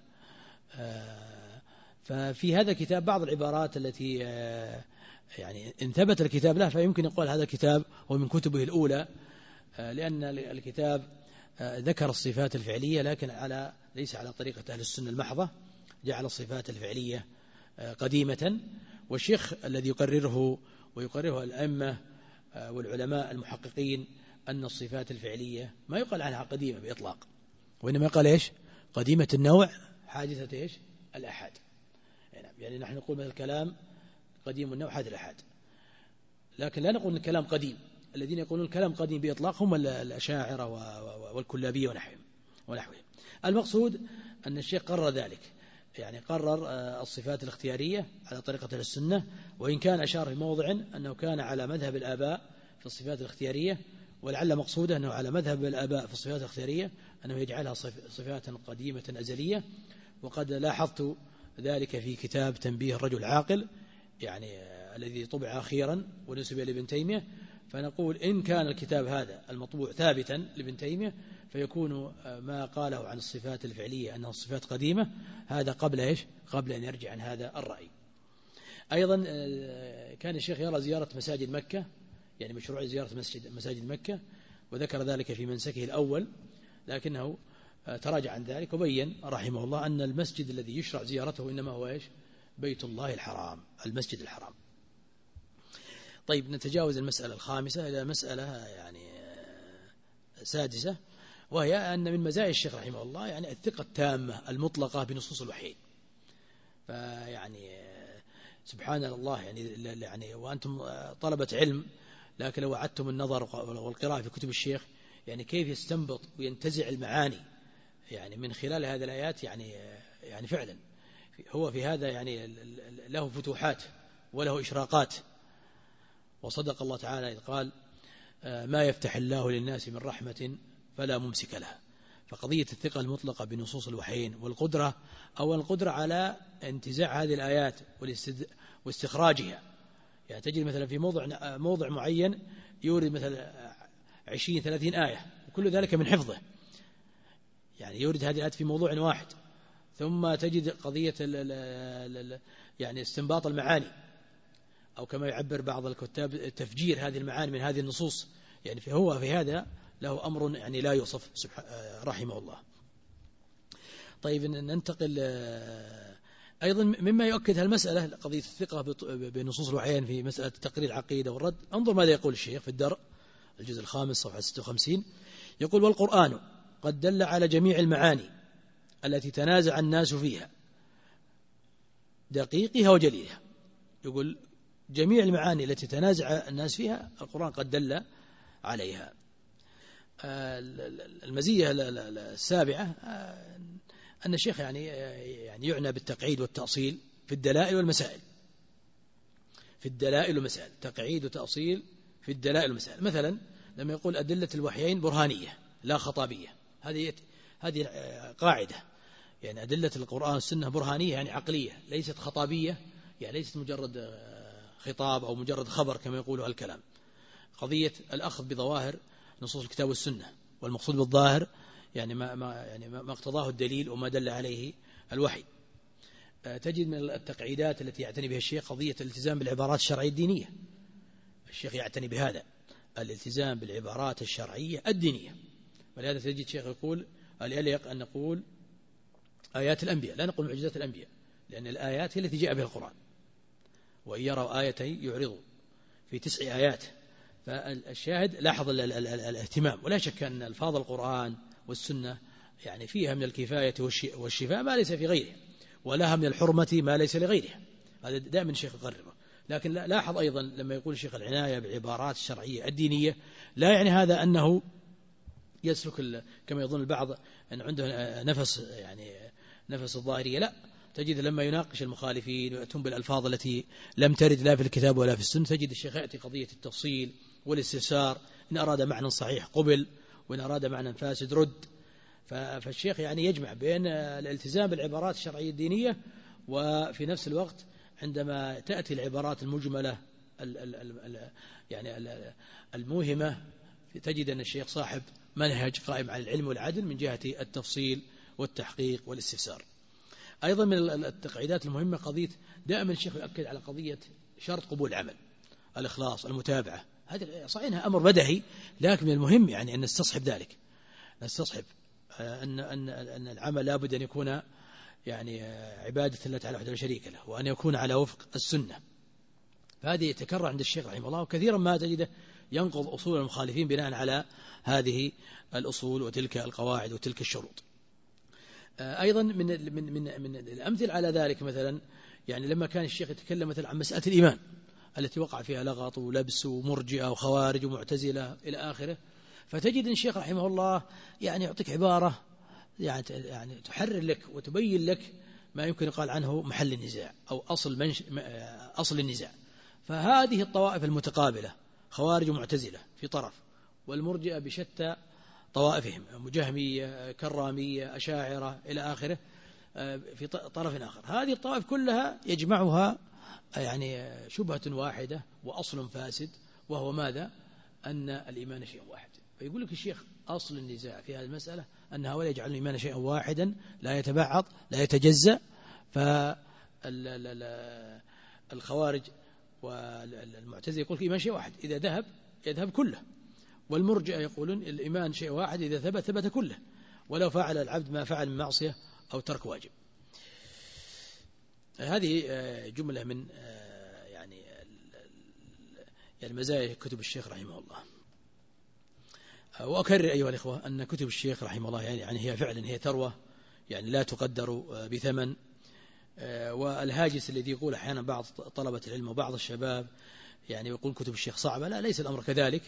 ففي هذا الكتاب بعض العبارات التي يعني إن ثبت الكتاب له فيمكن يقول هذا الكتاب هو من كتبه الأولى، لأن الكتاب ذكر الصفات الفعلية لكن ليس على طريقة أهل السنة المحضة، جعل الصفات الفعلية قديمة. والشيخ الذي يقرره الأئمة والعلماء المحققين أن الصفات الفعلية ما يقال عنها قديمة بإطلاق، وإنما يقال إيش؟ قديمة النوع حادثة إيش؟ الأحد. يعني نحن نقول مثل الكلام قديم النوع حادث الأحد، لكن لا نقول الكلام قديم. الذين يقولون الكلام قديم بإطلاق هم الأشاعرة والكلابية ونحوهم. المقصود أن الشيخ قرر ذلك، يعني قرر الصفات الاختيارية على طريقة السنة، وإن كان أشار في موضع أنه كان على مذهب الآباء في الصفات الاختيارية، ولعل مقصوده أنه على مذهب الآباء في الصفات الاختيارية أنه يجعلها صفات قديمة أزلية. وقد لاحظت ذلك في كتاب تنبيه الرجل العاقل، يعني الذي طبع أخيرا ونسب لابن تيمية. فنقول إن كان الكتاب هذا المطبوع ثابتا لابن تيمية فيكون ما قاله عن الصفات الفعلية أنها الصفات قديمة هذا قبل أن يرجع عن هذا الرأي. أيضا كان الشيخ يرى زيارة مساجد مكة، يعني مشروع زيارة مساجد مكة، وذكر ذلك في منسكه الأول، لكنه تراجع عن ذلك وبين رحمه الله أن المسجد الذي يشرع زيارته إنما هو بيت الله الحرام، المسجد الحرام. طيب، نتجاوز المسألة الخامسة إلى مسألة يعني سادسة، وهي أن من مزايا الشيخ رحمه الله يعني الثقة التامة المطلقة بنصوص الوحيين. فيعني سبحان الله، يعني وأنتم طلبة علم، لكن لو وعدتم النظر والقراءة في كتب الشيخ يعني كيف يستنبط وينتزع المعاني يعني من خلال هذه الآيات، يعني فعلا هو في هذا يعني له فتوحات وله إشراقات. وصدق الله تعالى إذ قال ما يفتح الله للناس من رحمة فلا ممسك لها. فقضية الثقة المطلقة بنصوص الوحيين والقدرة، أو القدرة على انتزاع هذه الآيات واستخراجها، يعني تجد مثلا في موضع معين يورد مثلا 20-30 آية وكل ذلك من حفظه، يعني يورد هذه الآيات في موضوع واحد، ثم تجد قضية يعني استنباط المعاني، أو كما يعبر بعض الكتاب تفجير هذه المعاني من هذه النصوص. يعني فهو في هذا له أمر يعني لا يوصف رحمه الله. طيب، ننتقل أيضا مما يؤكد هالمسألة قضية الثقة بنصوص الوحيين في مسألة تقرير العقيدة والرد. انظر ماذا يقول الشيخ في الدرء الجزء 5 صفحة 56، يقول والقرآن قد دل على جميع المعاني التي تنازع الناس فيها دقيقها وجليلها. يقول جميع المعاني التي تنازع الناس فيها القرآن قد دل عليها. المزية السابعة أن الشيخ يعني يعنى بالتقعيد والتأصيل في الدلائل والمسائل. تقعيد وتأصيل في الدلائل والمسائل. مثلا لما يقول أدلة الوحيين برهانية لا خطابية، هذه قاعدة، يعني أدلة القرآن والسنة برهانية يعني عقلية، ليست خطابية، يعني ليست مجرد خطاب أو مجرد خبر كما يقول الكلام. قضية الأخذ بظواهر نصوص الكتاب والسنة، والمقصود بالظاهر يعني ما اقتضاه الدليل وما دل عليه الوحي. تجد من التقعيدات التي يعتني بها الشيخ قضية الالتزام بالعبارات الشرعية الدينية. الشيخ يعتني بهذا الالتزام بالعبارات الشرعية الدينية، ولهذا تجد الشيخ يقول اليق أن نقول آيات الأنبياء، لا نقول معجزات الأنبياء، لأن الآيات هي التي جاء بها القرآن. وإن يروا آيتين يعرضوا في 9 آيات. فالشاهد لاحظ الاهتمام، ولا شك أن الفاظ القرآن والسنة يعني فيها من الكفاية والشفاء ما ليس في غيره، ولها من الحرمة ما ليس لغيره. هذا دائما الشيخ يقرره. لكن لاحظ أيضا لما يقول الشيخ العناية بالعبارات الشرعية الدينية، لا يعني هذا أنه يسلك كما يظن البعض أن عنده نفس الظاهرية. لا، تجد لما يناقش المخالفين ويأتون بالألفاظ التي لم ترد لا في الكتاب ولا في السنة، تجد الشيخ يأتي قضية التفصيل والاستفسار، إن أراد معنى صحيح قبل، وإن أراد معنى فاسد رد. فالشيخ يعني يجمع بين الالتزام بالعبارات الشرعية الدينية، وفي نفس الوقت عندما تأتي العبارات المجملة يعني الموهمة، تجد أن الشيخ صاحب منهج قائم على العلم والعدل من جهة التفصيل والتحقيق والاستفسار. أيضا من التقعيدات المهمة قضية دائما الشيخ يؤكد على قضية شرط قبول العمل، الإخلاص، المتابعة. هذا صحيح أنها أمر بدهي، لكن من المهم يعني أن نستصحب ذلك، نستصحب أن العمل لابد أن يكون يعني عبادة الله تعالى وحده لا شريك له، وأن يكون على وفق السنة. فهذه يتكرر عند الشيخ رحمه الله، وكثيرا ما تجده ينقض أصول المخالفين بناء على هذه الأصول وتلك القواعد وتلك الشروط. أيضا من الأمثل على ذلك مثلا يعني لما كان الشيخ يتكلم مثلا عن مسألة الإيمان التي وقع فيها لغط ولبس ومرجئة وخوارج ومعتزلة إلى آخره، فتجد أن الشيخ رحمه الله يعني يعطيك عبارة يعني تحرر لك وتبين لك ما يمكن يقال عنه محل النزاع أو أصل النزاع. فهذه الطوائف المتقابلة خوارج ومعتزلة في طرف، والمرجئة بشتى طوائفهم، جهمية كرامية أشاعرة إلى آخره في طرف آخر. هذه الطوائف كلها يجمعها يعني شبهة واحدة وأصل فاسد، وهو ماذا؟ أن الإيمان شيء واحد. فيقول لك الشيخ أصل النزاع في هذه المسألة أن هؤلاء يجعلون الإيمان شيئا واحدا لا يتبعض لا يتجزأ. فالخوارج والمعتزلة يقول الإيمان شيء واحد، إذا ذهب يذهب كله، والمرجئة يقولون الإيمان شيء واحد، إذا ثبت ثبت كله ولو فعل العبد ما فعل من معصية أو ترك واجب. هذه جملة من يعني مزايا كتب الشيخ رحمه الله. وأكرر أيها الإخوة أن كتب الشيخ رحمه الله يعني هي فعلا هي ثروة، يعني لا تقدر بثمن. والهاجس الذي يقول أحيانا بعض طلبة العلم وبعض الشباب يعني يقول كتب الشيخ صعبة، لا، ليس الأمر كذلك.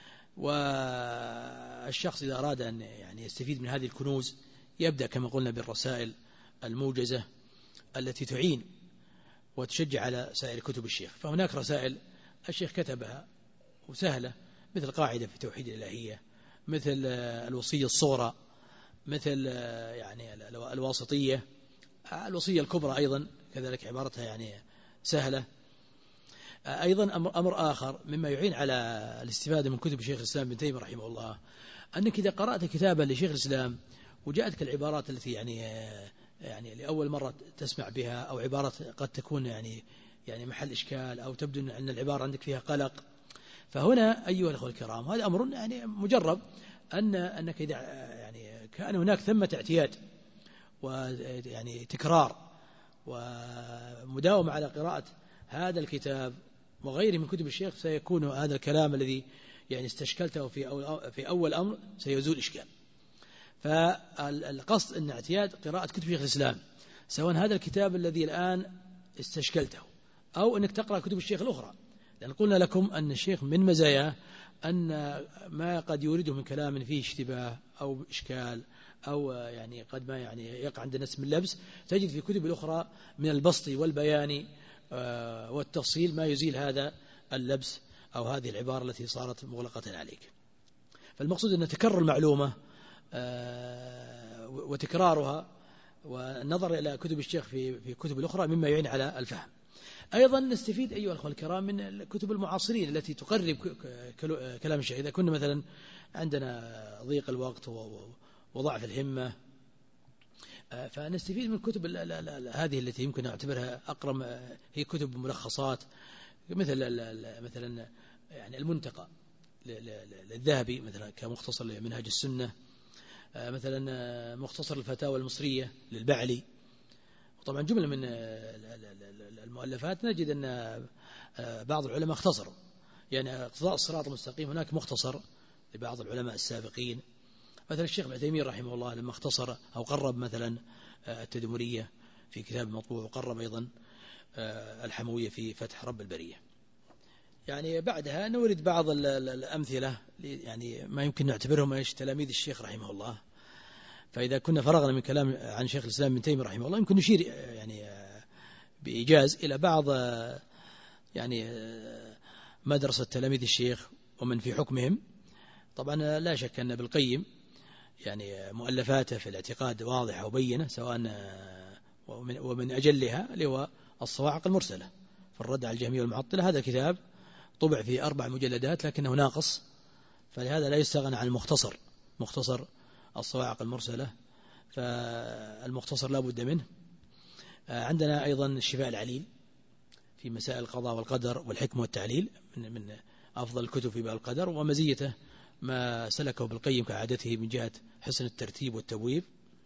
والشخص إذا أراد أن يعني يستفيد من هذه الكنوز يبدأ كما قلنا بالرسائل الموجزة التي تعين وتشجع على سائر كتب الشيخ. فهناك رسائل الشيخ كتبها وسهلة، مثل قاعدة في توحيد الإلهية، مثل الوصية الصغرى، مثل يعني الواسطية، الوصية الكبرى أيضا كذلك عبارتها يعني سهلة. أيضا أمر آخر مما يعين على الاستفادة من كتب شيخ الإسلام ابن تيمية رحمه الله، أنك إذا قرأت كتابا لشيخ الإسلام وجاءتك العبارات التي يعني لأول مرة تسمع بها، أو عبارات قد تكون يعني محل إشكال، أو تبدو أن العبارة عندك فيها قلق، فهنا أيها الأخوة الكرام هذا أمر يعني مجرب، أنك إذا يعني كان هناك ثمة اعتياد ويعني تكرار ومداومة على قراءة هذا الكتاب وغيره من كتب الشيخ، سيكون هذا الكلام الذي يعني استشكلته في أول أمر سيزول إشكال. فالقصد أن اعتياد قراءة كتب شيخ الإسلام، سواء هذا الكتاب الذي الآن استشكلته أو أنك تقرأ كتب الشيخ الأخرى، لأن قلنا لكم أن الشيخ من مزاياه أن ما قد يورده من كلام فيه اشتباه أو إشكال أو يعني قد ما يعني يقع عند الناس من لبس، تجد في كتب الأخرى من البسط والبيان والتفصيل ما يزيل هذا اللبس أو هذه العبارة التي صارت مغلقة عليك. فالمقصود أن تكرر المعلومة وتكرارها والنظر إلى كتب الشيخ في كتب الأخرى مما يعين على الفهم. أيضا نستفيد أيها الأخوة الكرام من الكتب المعاصرين التي تقرب كلام الشيخ. إذا كنا مثلا عندنا ضيق الوقت وضعف الهمة، فنستفيد من الكتب هذه التي يمكن نعتبرها أقرب، هي كتب ملخصات، مثلا يعني المنتقى للذهبي مثلا كمختصر لمنهاج السنة، مثلا مختصر الفتاوى المصرية للبعلي. طبعا جملة من المؤلفات نجد أن بعض العلماء اختصروا، يعني اقتضاء الصراط المستقيم هناك مختصر لبعض العلماء السابقين، مثلا الشيخ ابن تيمية رحمه الله لما اختصر أو قرب مثلا التدمرية في كتاب مطبوع، وقرب أيضا الحموية في فتح رب البرية. يعني بعدها نورد بعض الأمثلة يعني ما يمكن نعتبرهم ايش تلاميذ الشيخ رحمه الله. فإذا كنا فرغنا من كلام عن شيخ الإسلام ابن تيمية رحمه الله، يمكن نشير يعني بإيجاز إلى بعض يعني مدرسة تلاميذ الشيخ ومن في حكمهم. طبعا لا شك أن ابن القيم يعني مؤلفاته في الاعتقاد واضحة وبينة، سواء ومن أجلها اللي هو الصواعق المرسلة في الرد على الجهمية والمعطلة. هذا الكتاب طبع في 4 مجلدات لكنه ناقص، فلهذا لا يستغنى عن مختصر الصواعق المرسلة، فالمختصر لا بد منه. عندنا أيضا الشفاء العليل في مسائل القضاء والقدر والحكم والتعليل، من أفضل الكتب في باب القدر، ومزيته ما سلكه بالقيم كعادته من جهة حسن الترتيب والتبويب.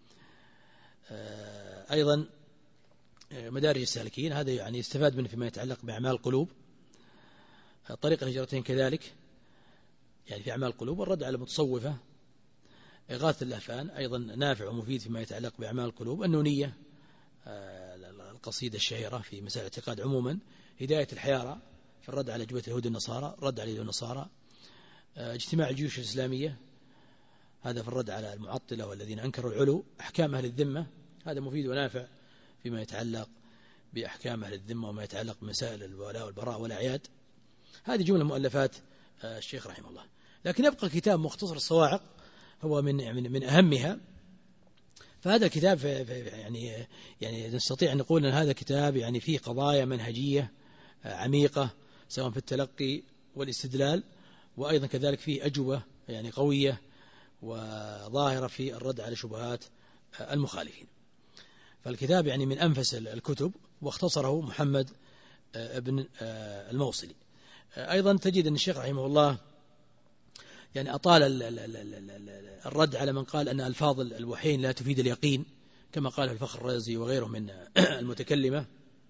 أيضا مدارج السالكين، هذا يعني يستفاد منه فيما يتعلق بأعمال القلوب. طريق الهجرتين كذلك يعني في أعمال القلوب، والرد على المتصوفة. إغاثة اللهفان أيضا نافع ومفيد فيما يتعلق بأعمال القلوب. النونية القصيدة الشهيرة في مسائل الاعتقاد عموما. هداية الحيارى في الرد على جبهة اليهود النصارى، رد على اليهود النصارى. اجتماع الجيوش الإسلامية هذا في الرد على المعطلة والذين أنكروا العلو. أحكام أهل الذمة، هذا مفيد ونافع فيما يتعلق بأحكام أهل الذمة وما يتعلق بمسائل الولاء والبراء والأعياد. هذه جملة مؤلفات الشيخ رحمه الله. لكن يبقى كتاب مختصر الصواعق هو من أهمها. فهذا الكتاب يعني نستطيع أن نقول أن هذا كتاب يعني فيه قضايا منهجية عميقة، سواء في التلقي والاستدلال، وأيضا كذلك فيه أجوبة يعني قوية وظاهرة في الرد على شبهات المخالفين. فالكتاب يعني من أنفس الكتب، واختصره محمد بن الموصلي. أيضا تجد أن الشيخ رحمه الله يعني أطال الرد على من قال أن ألفاظ الوحيين لا تفيد اليقين، كما قال الفخر الرازي وغيره من المتكلمة.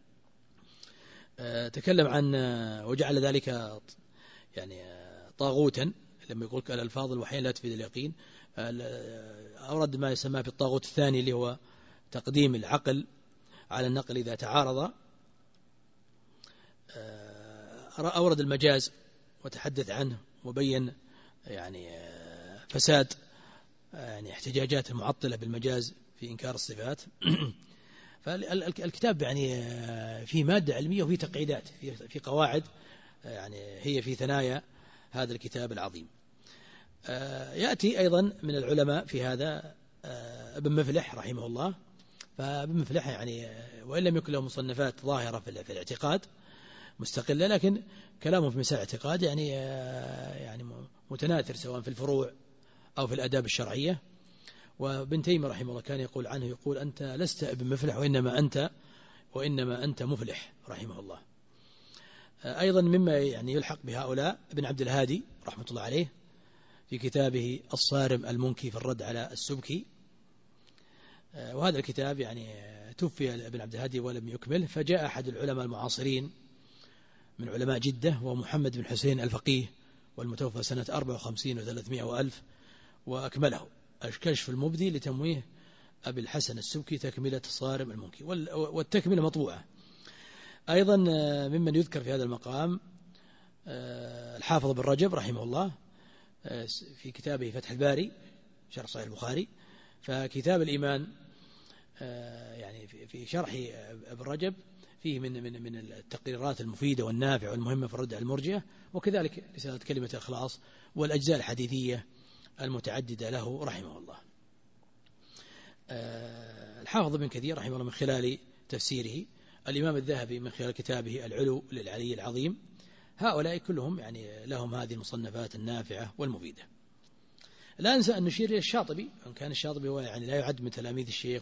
تكلم عن وجعل ذلك يعني طاغوتا، لما يقول الألفاظ الوحيين لا تفيد اليقين. أورد ما يسمى بالطاغوت الثاني، اللي هو تقديم العقل على النقل إذا تعارض. أورد المجاز وتحدث عنه وبين يعني فساد يعني احتجاجات المعطلة بالمجاز في إنكار الصفات. فالكتاب يعني فيه مادة علمية وفيه تقعيدات، في قواعد يعني هي في ثنايا هذا الكتاب العظيم. يأتي أيضا من العلماء في هذا ابن مفلح رحمه الله. فابن مفلح يعني وإن لم يكن له مصنفات ظاهرة في الاعتقاد مستقلة، لكن كلامه في مسائل الاعتقاد يعني متناثر، سواء في الفروع أو في الآداب الشرعية. وابن تيمية رحمه الله كان يقول عنه، يقول أنت لست ابن مفلح وإنما أنت مفلح رحمه الله. أيضا مما يعني يلحق بهؤلاء ابن عبد الهادي رحمة الله عليه في كتابه الصارم المنكي في الرد على السبكي. وهذا الكتاب يعني توفي ابن عبد الهادي ولم يكمل، فجاء أحد العلماء المعاصرين من علماء جدة، ومحمد بن حسين الفقيه، والمتوفى سنة 54 و300 وألف، وأكمله الكشف المبدي لتمويه أبي الحسن السبكي تكملة الصارم المنكي، والتكملة مطبوعة. أيضا ممن يذكر في هذا المقام الحافظ بن رجب رحمه الله في كتابه فتح الباري شرح صحيح البخاري. فكتاب الإيمان يعني في شرح ابن رجب فيه من التقريرات المفيدة والنافعة والمهمة في الرد على المرجئة، وكذلك رسالة كلمة الإخلاص والأجزاء الحديثية المتعددة له رحمه الله. الحافظ ابن كثير رحمه الله من خلال تفسيره، الإمام الذهبي من خلال كتابه العلو للعلي العظيم. هؤلاء كلهم يعني لهم هذه المصنفات النافعة والمفيدة. لا ننسى أن نشير إلى الشاطبي، وإن كان الشاطبي هو يعني لا يعد من تلاميذ الشيخ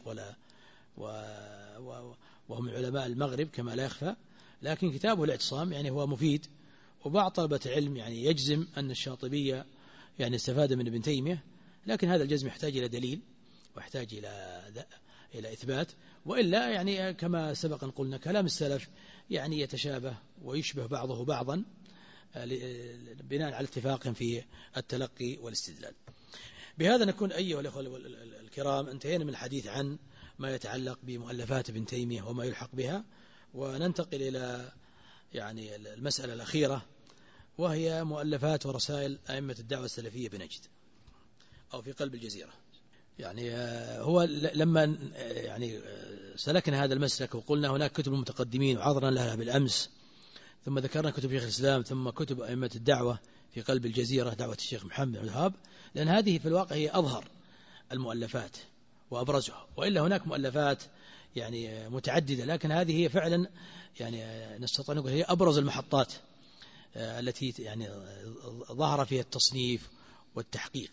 وهو من علماء المغرب كما لا يخفى، لكن كتابه الاعتصام يعني هو مفيد. وبعض طلبة العلم يعني يجزم أن الشاطبية يعني استفاد من ابن تيمية، لكن هذا الجزم يحتاج إلى دليل ويحتاج إلى إثبات، وإلا يعني كما سبق أن قلنا كلام السلف يعني يتشابه ويشبه بعضه بعضا بناء على اتفاق في التلقي والاستدلال. بهذا نكون أيها الأخوة الكرام انتهينا من الحديث عن ما يتعلق بمؤلفات ابن تيمية وما يلحق بها، وننتقل إلى يعني المسألة الأخيرة، وهي مؤلفات ورسائل أئمة الدعوة السلفية بنجد أو في قلب الجزيرة. يعني هو لما يعني سلكنا هذا المسلك وقلنا هناك كتب المتقدمين وعرضنا لها بالأمس، ثم ذكرنا كتب شيخ الإسلام، ثم كتب أئمة الدعوة في قلب الجزيرة دعوة الشيخ محمد بن عبد الوهاب، لأن هذه في الواقع هي أظهر المؤلفات وأبرزها، وإلا هناك مؤلفات يعني متعددة، لكن هذه هي فعلا يعني نستطيع نقول هي أبرز المحطات التي يعني ظهر فيها التصنيف والتحقيق.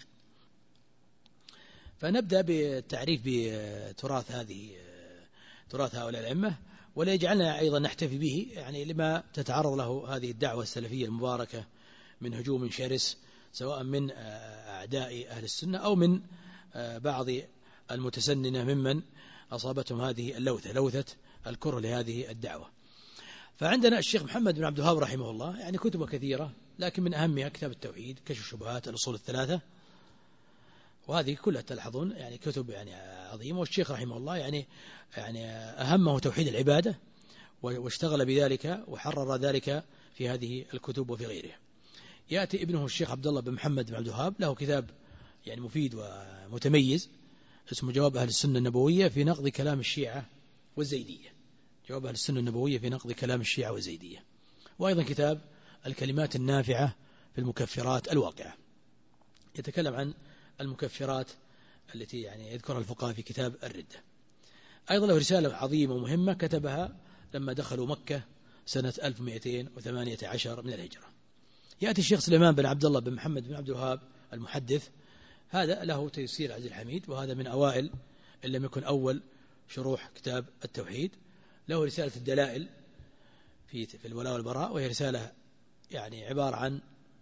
فنبدأ بالتعريف بتراث تراث هؤلاء الأئمة، ولا يجعلنا أيضا نحتفي به يعني لما تتعرض له هذه الدعوة السلفية المباركة من هجوم شرس، سواء من أعداء أهل السنة أو من بعض المتسننة ممن أصابتهم هذه لوثة الكره لهذه الدعوة. فعندنا الشيخ محمد بن عبد الوهاب رحمه الله يعني كتبه كثيرة، لكن من أهمها كتاب التوحيد، كشف الشبهات، الأصول الثلاثة، وهذه كلها تلاحظون يعني كتب يعني عظيمة. والشيخ رحمه الله يعني أهمه توحيد العبادة، واشتغل بذلك وحرر ذلك في هذه الكتب وفي غيرها. يأتي ابنه الشيخ عبد الله بن محمد بن عبد الوهاب له كتاب يعني مفيد ومتميز اسمه جواب أهل السنة النبوية في نقض كلام الشيعة والزيدية. جواب أهل السنة النبوية في نقض كلام الشيعة والزيدية. وأيضا كتاب الكلمات النافعة في المكفرات الواقعة، يتكلم عن المكفرات التي يعني يذكرها الفقهاء في كتاب الردة. أيضا له رسالة عظيمة ومهمة كتبها لما دخلوا مكة سنة 1218 من الهجرة. يأتي الشيخ سليمان بن عبد الله بن محمد بن عبد الوهاب المحدث، هذا له تيسير عزيز الحميد، وهذا من أوائل إن لم يكن أول شروح كتاب التوحيد. له رسالة الدلائل في الولاء والبراء، وهي رسالة يعني عبارة عن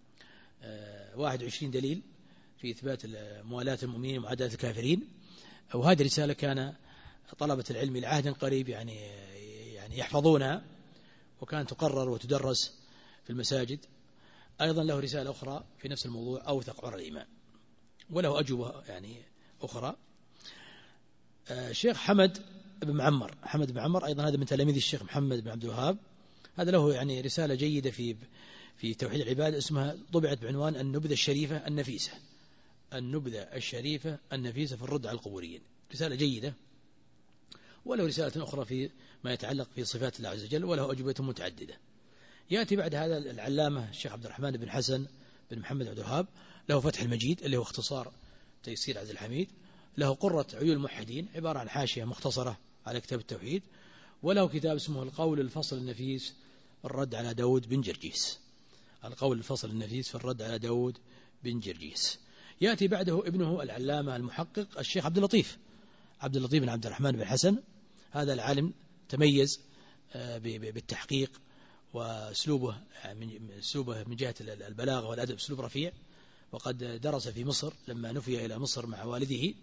21 دليل في إثبات موالاة المؤمنين ومعاداة الكافرين. وهذه الرسالة كان طلبة العلم لعهد قريب يعني يحفظونها، وكانت تقرر وتدرس في المساجد. أيضا له رسالة أخرى في نفس الموضوع، أوثق عرى الإيمان، وله أجوبة يعني أخرى. الشيخ حمد بن معمر أيضا هذا من تلاميذ الشيخ محمد بن عبد الوهاب، هذا له يعني رسالة جيدة في توحيد العباد، اسمها طبعت بعنوان النبذة الشريفة النفيسة، النبذة الشريفة النفيسة في الرد على القبوريين، رسالة جيدة. وله رسالة أخرى في ما يتعلق في صفات الله عز وجل، وله أجوبة متعددة. يأتي بعد هذا العلامة الشيخ عبد الرحمن بن حسن بن محمد عبد الوهاب، له فتح المجيد اللي هو اختصار تيسير عزيز الحميد، له قرة عيون الموحدين عبارة عن حاشية مختصرة على كتاب التوحيد، وله كتاب اسمه القول الفصل النفيس الرد على داود بن جرجيس، القول الفصل النفيس في الرد على داود بن جرجيس. يأتي بعده ابنه العلامة المحقق الشيخ عبد اللطيف بن عبد الرحمن بن حسن، هذا العالم تميز بالتحقيق وأسلوبه من جهة البلاغة والأدب أسلوب رفيع، وقد درس في مصر لما نفي إلى مصر مع والده،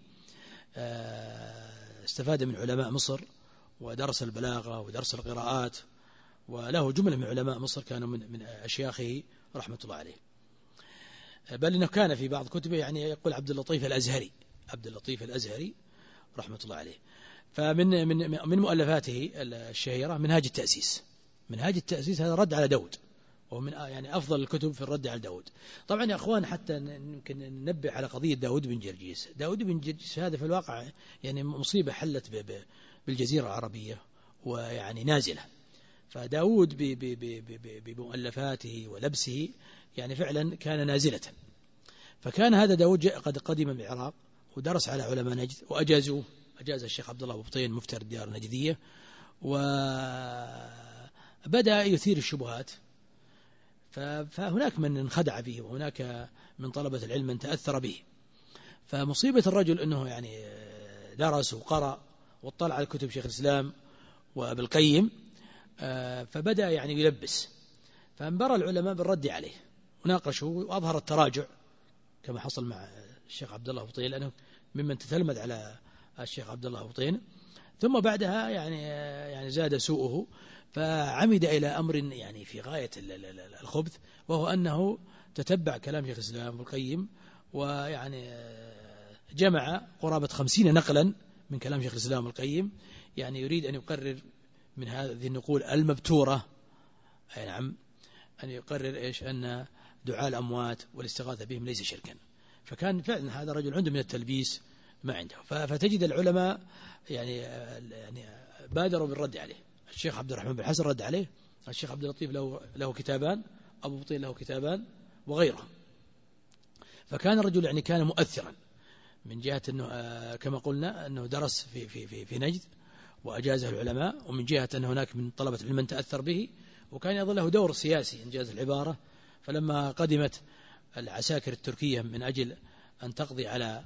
استفاد من علماء مصر ودرس البلاغة ودرس القراءات، وله جملة من علماء مصر كانوا من أشياخه رحمة الله عليه. بل إنه كان في بعض كتبه يعني يقول عبد اللطيف الأزهري رحمة الله عليه. فمن مؤلفاته الشهيرة منهاج التأسيس هذا رد على داود، وهو من يعني أفضل الكتب في الرد على داود. طبعا يا أخوان حتى يمكن ننبه على قضية داود بن جرجيس هذا في الواقع يعني مصيبة حلت بالجزيرة العربية ويعني نازلة. فداود بمؤلفاته ولبسه يعني فعلا كان نازلة. فكان هذا داود قد قدم من العراق ودرس على علماء نجد وأجازوه، أجاز الشيخ عبد الله أبو بطين مفتر الديار النجدية، وبدأ يثير الشبهات. فهناك من انخدع به، وهناك من طلبة العلم من تأثر به. فمصيبة الرجل أنه يعني درس وقرأ واطلع على كتب شيخ الإسلام وابن القيم، فبدأ يعني يلبس، فانبرى العلماء بالرد عليه وناقشوا وأظهر التراجع كما حصل مع الشيخ عبد الله أبو بطين، لأنه ممن تتلمذ على الشيخ عبد الله أبو بطين. ثم بعدها يعني زاد سوءه، فعمد إلى أمر يعني في غاية الخبث، وهو أنه تتبع كلام شيخ الإسلام ابن القيم، ويعني جمع قرابة 50 نقلا من كلام شيخ الإسلام ابن القيم، يعني يريد أن يقرر من هذه النقول المبتورة، أي نعم، أن يقرر إيش أن دعاء الأموات والاستغاثة بهم ليس شركا. فكان فعلا هذا الرجل عنده من التلبيس ما عنده. فتجد العلماء يعني بادروا بالرد عليه. الشيخ عبد الرحمن بن حسن رد عليه، الشيخ عبد اللطيف له كتابان، أبو بطين له كتابان وغيره. فكان الرجل يعني كان مؤثرا من جهة أنه كما قلنا أنه درس في نجد وأجازه العلماء، ومن جهة أن هناك من طلبة العلم من تأثر به، وكان يظل له دور سياسي إنجاز العبارة. فلما قدمت العساكر التركية من أجل أن تقضي على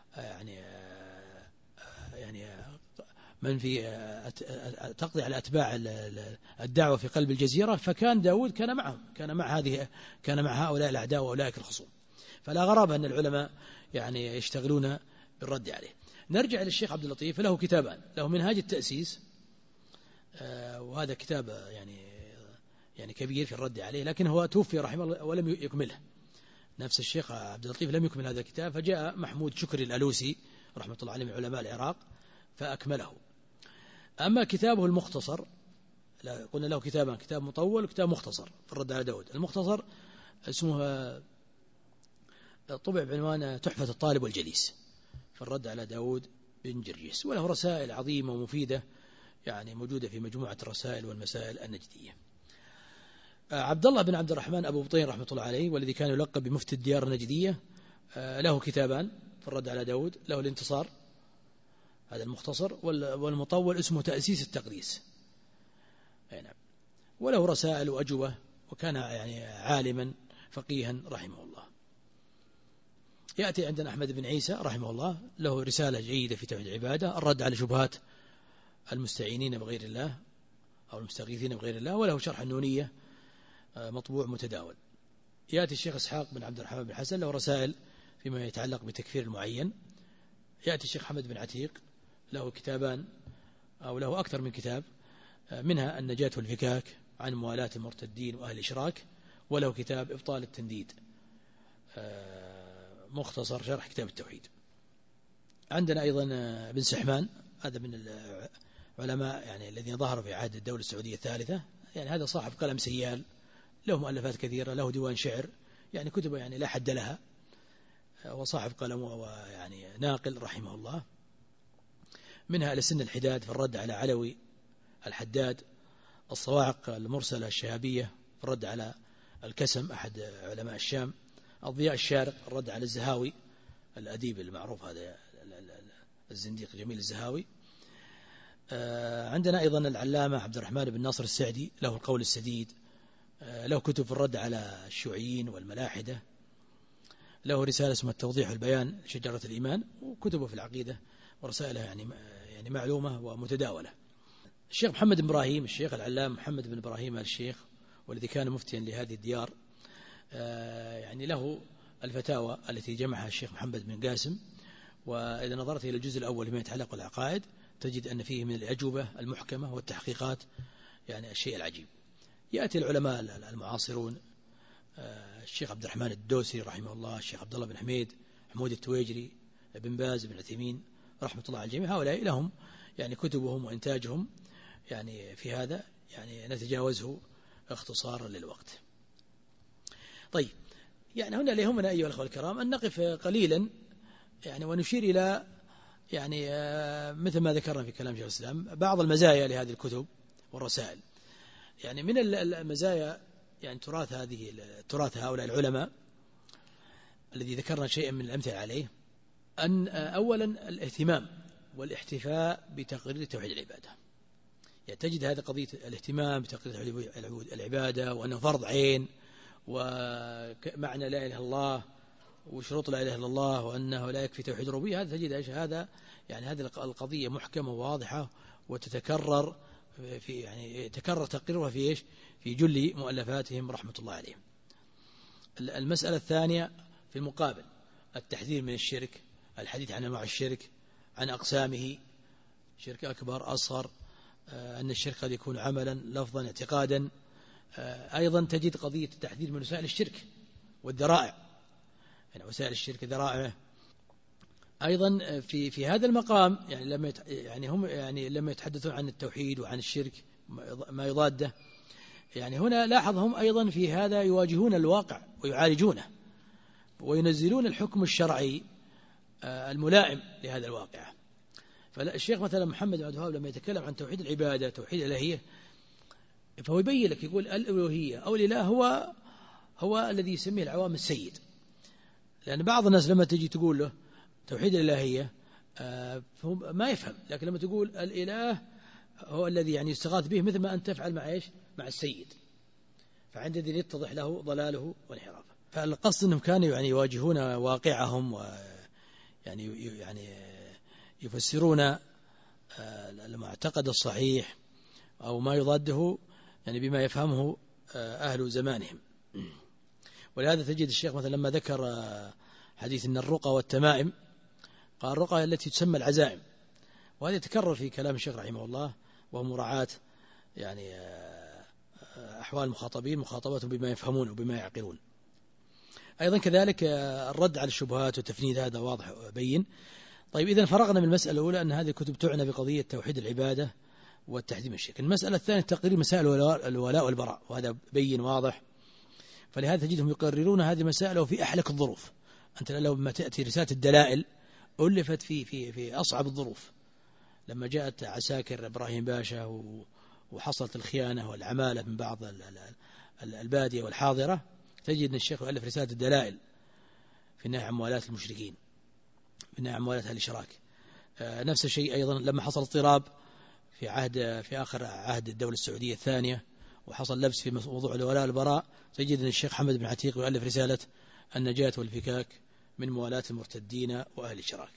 يعني من في تقضي على أتباع الدعوة في قلب الجزيرة، فكان داود كان معهم، كان مع هؤلاء الأعداء وأولئك الخصوم. فلا غرابة أن العلماء يعني يشتغلون بالرد عليه. نرجع للشيخ عبد اللطيف، له كتابان، له منهاج التأسيس، وهذا كتاب يعني كبير في الرد عليه، لكن هو توفي رحمه الله ولم يكمله. نفس الشيخ عبد اللطيف لم يكمل هذا الكتاب، فجاء محمود شكري الألوسي رحمة الله عليه من علماء العراق فأكمله. أما كتابه المختصر، قلنا له كتابان، كتاب مطول وكتاب مختصر في الرد على داود. المختصر اسمه طبع بعنوان تحفة الطالب والجليس في الرد على داود بن جرجس، وله رسائل عظيمة ومفيدة يعني موجودة في مجموعة الرسائل والمسائل النجدية. عبد الله بن عبد الرحمن أبو بطين رحمة الله عليه، والذي كان يلقب بمفتي الديار النجدية، له كتابان في الرد على داود، له الانتصار هذا المختصر، والمطول اسمه تأسيس التقديس. نعم. وله رسائل وأجوبة، وكان يعني عالما فقيها رحمه الله. يأتي عندنا أحمد بن عيسى رحمه الله، له رسالة جيدة في توحيد العبادة، الرد على شبهات المستعينين بغير الله أو المستغيثين بغير الله، وله شرح النونية مطبوع متداول. يأتي الشيخ إسحاق بن عبد الرحمن بن حسن، له رسائل فيما يتعلق بتكفير المعين. يأتي الشيخ حمد بن عتيق، له كتابان أو له أكثر من كتاب، منها النجاة والفكاك عن موالاة المرتدين وأهل الإشراك، وله كتاب إبطال التنديد مختصر شرح كتاب التوحيد. عندنا أيضا بن سحمان، هذا من العلماء يعني الذين ظهروا في عهد الدولة السعودية الثالثة، يعني هذا صاحب قلم سيال، له مؤلفات كثيرة، له ديوان شعر، يعني كتبه يعني لا حد لها، وصاحب قلم ويعني ناقل رحمه الله. منها لسن الحداد في الرد على علوي الحداد، الصواعق المرسلة الشهابية في الرد على الكسم أحد علماء الشام، الضياء الشارق الرد على الزهاوي الأديب المعروف هذا الزنديق جميل الزهاوي. عندنا أيضا العلامة عبد الرحمن بن ناصر السعدي، له القول السديد، له كتب في الرد على الشيوعيين والملاحدة، له رسالة اسمها التوضيح والبيان شجرة الإيمان، وكتبه في العقيدة ورسائله يعني معلومة ومتداولة. الشيخ محمد بن إبراهيم، الشيخ العلام محمد بن إبراهيم الشيخ، والذي كان مفتيا لهذه الديار، يعني له الفتاوى التي جمعها الشيخ محمد بن قاسم، وإذا نظرت إلى الجزء الأول فيما يتعلق بالعقائد تجد أن فيه من الأجوبة المحكمة والتحقيقات يعني الشيء العجيب. يأتي العلماء المعاصرون، الشيخ عبد الرحمن الدوسري رحمه الله، الشيخ عبد الله بن حميد، حمود التويجري، ابن باز، ابن عثيمين رحمة الله على الجميع، هؤلاء لهم يعني كتبهم وإنتاجهم يعني في هذا يعني نتجاوزه اختصارا للوقت. طيب، يعني هنا ليهمنا أيها الأخوة الكرام أن نقف قليلا يعني ونشير إلى يعني مثل ما ذكرنا في كلام شيخ الإسلام بعض المزايا لهذه الكتب والرسائل. يعني من المزايا يعني تراث هؤلاء العلماء الذي ذكرنا شيئا من الأمثلة عليه، أن أولا الاهتمام والاحتفاء بتقرير توحيد العبادة. يعني تجد هذه قضية الاهتمام بتقرير توحيد العبادة، وأنه فرض عين، ومعنى لا إله إلا الله، وشروط لا إله إلا الله، وأنه لا يكفي توحيد الربوبية. هذا تجد هذا يعني هذه القضية محكمة وواضحة وتتكرر يعني تكرر تقريرها في إيش؟ في جل مؤلفاتهم رحمة الله عليهم. المسألة الثانية في المقابل التحذير من الشرك، الحديث عن أنواع الشرك، عن أقسامه، شرك أكبر أصغر، أن الشرك قد يكون عملا لفظا اعتقادا. أيضا تجد قضية التحذير من وسائل الشرك والذرائع، يعني وسائل الشرك ذرائعه. أيضا في هذا المقام يعني هم يعني لما يتحدثون عن التوحيد وعن الشرك ما يضاده، يعني هنا لاحظهم أيضا في هذا يواجهون الواقع ويعالجونه وينزلون الحكم الشرعي الملائم لهذا الواقع. فالشيخ مثلا محمد بن عبد الوهاب لما يتكلم عن توحيد العبادة توحيد الإلهية، فهو يبين لك يقول الألوهية أو الإله هو الذي يسميه العوام السيد. لأن بعض الناس لما تجي تقول له توحيد الإلهية ما يفهم، لكن لما تقول الإله هو الذي يعني يستغاث به، مثل ما أن تفعل مع السيد، فعندئذ يتضح له ضلاله وانحرافه. فالقصد أنهم كانوا يعني يواجهون واقعهم، ويعني يفسرون المعتقد الصحيح أو ما يضاده يعني بما يفهمه أهل زمانهم. ولهذا تجد الشيخ مثلا لما ذكر حديث أن الرقى والتمائم قال الرقى التي تسمى العزائم، وهذا يتكرر في كلام الشيخ رحمه الله، وهو مراعاة يعني أحوال المخاطبين، مخاطبتهم بما يفهمون وبما يعقلون. أيضا كذلك الرد على الشبهات والتفنيد، هذا واضح وبين. طيب، إذن فرغنا من المسألة الأولى أن هذه الكتب تعنى بقضية توحيد العبادة والتحديد من الشرك. المسألة الثانية تقرير مسائل الولاء والبراء، وهذا بين واضح. فلهذا تجدهم يقررون هذه المسائل وفي أحلك الظروف، أنت لما تأتي رسالة الدلائل ألفت في أصعب الظروف، لما جاءت عساكر إبراهيم باشا وحصلت الخيانة والعمالة من بعض البادية والحاضرة، تجد أن الشيخ يؤلف رسالة الدلائل في نهي عن موالاة المشركين، في نهي عن موالاة أهل الإشراك. نفس الشيء أيضا لما حصل اضطراب في آخر عهد الدولة السعودية الثانية وحصل لبس في موضوع الولاء والبراء، تجد أن الشيخ حمد بن عتيق يؤلف رسالة النجاة والفكاك من موالاة المرتدين وأهل الإشراك.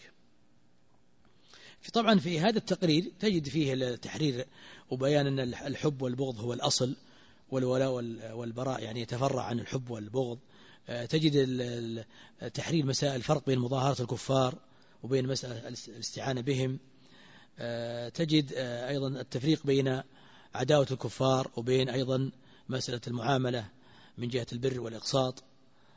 طبعا في هذا التقرير تجد فيه التحرير وبيان أن الحب والبغض هو الأصل، والولاء والبراء يعني يتفرع عن الحب والبغض. تجد تحرير مسائل الفرق بين مظاهرة الكفار وبين مسألة الاستعانة بهم. تجد أيضا التفريق بين عداوة الكفار وبين أيضا مسألة المعاملة من جهة البر والإقساط.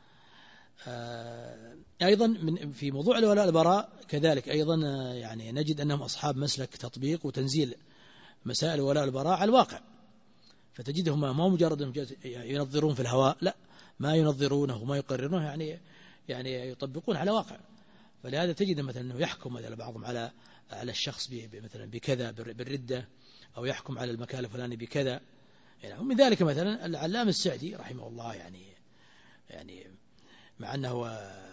أيضا في موضوع الولاء والبراء كذلك أيضا يعني نجد أنهم أصحاب مسلك تطبيق وتنزيل مسائل الولاء والبراء على الواقع، فتجدهم ما مجرد ينظرون في الهواء، لا، ما ينظرونه وما يقررونه يعني يطبقون على واقع. فلهذا تجد مثلا أنه يحكم مثلا بعضهم على الشخص مثلا بكذا بالردة، أو يحكم على المكان الفلاني بكذا. يعني ومن ذلك مثلا العلامة السعدي رحمه الله، يعني مع أنه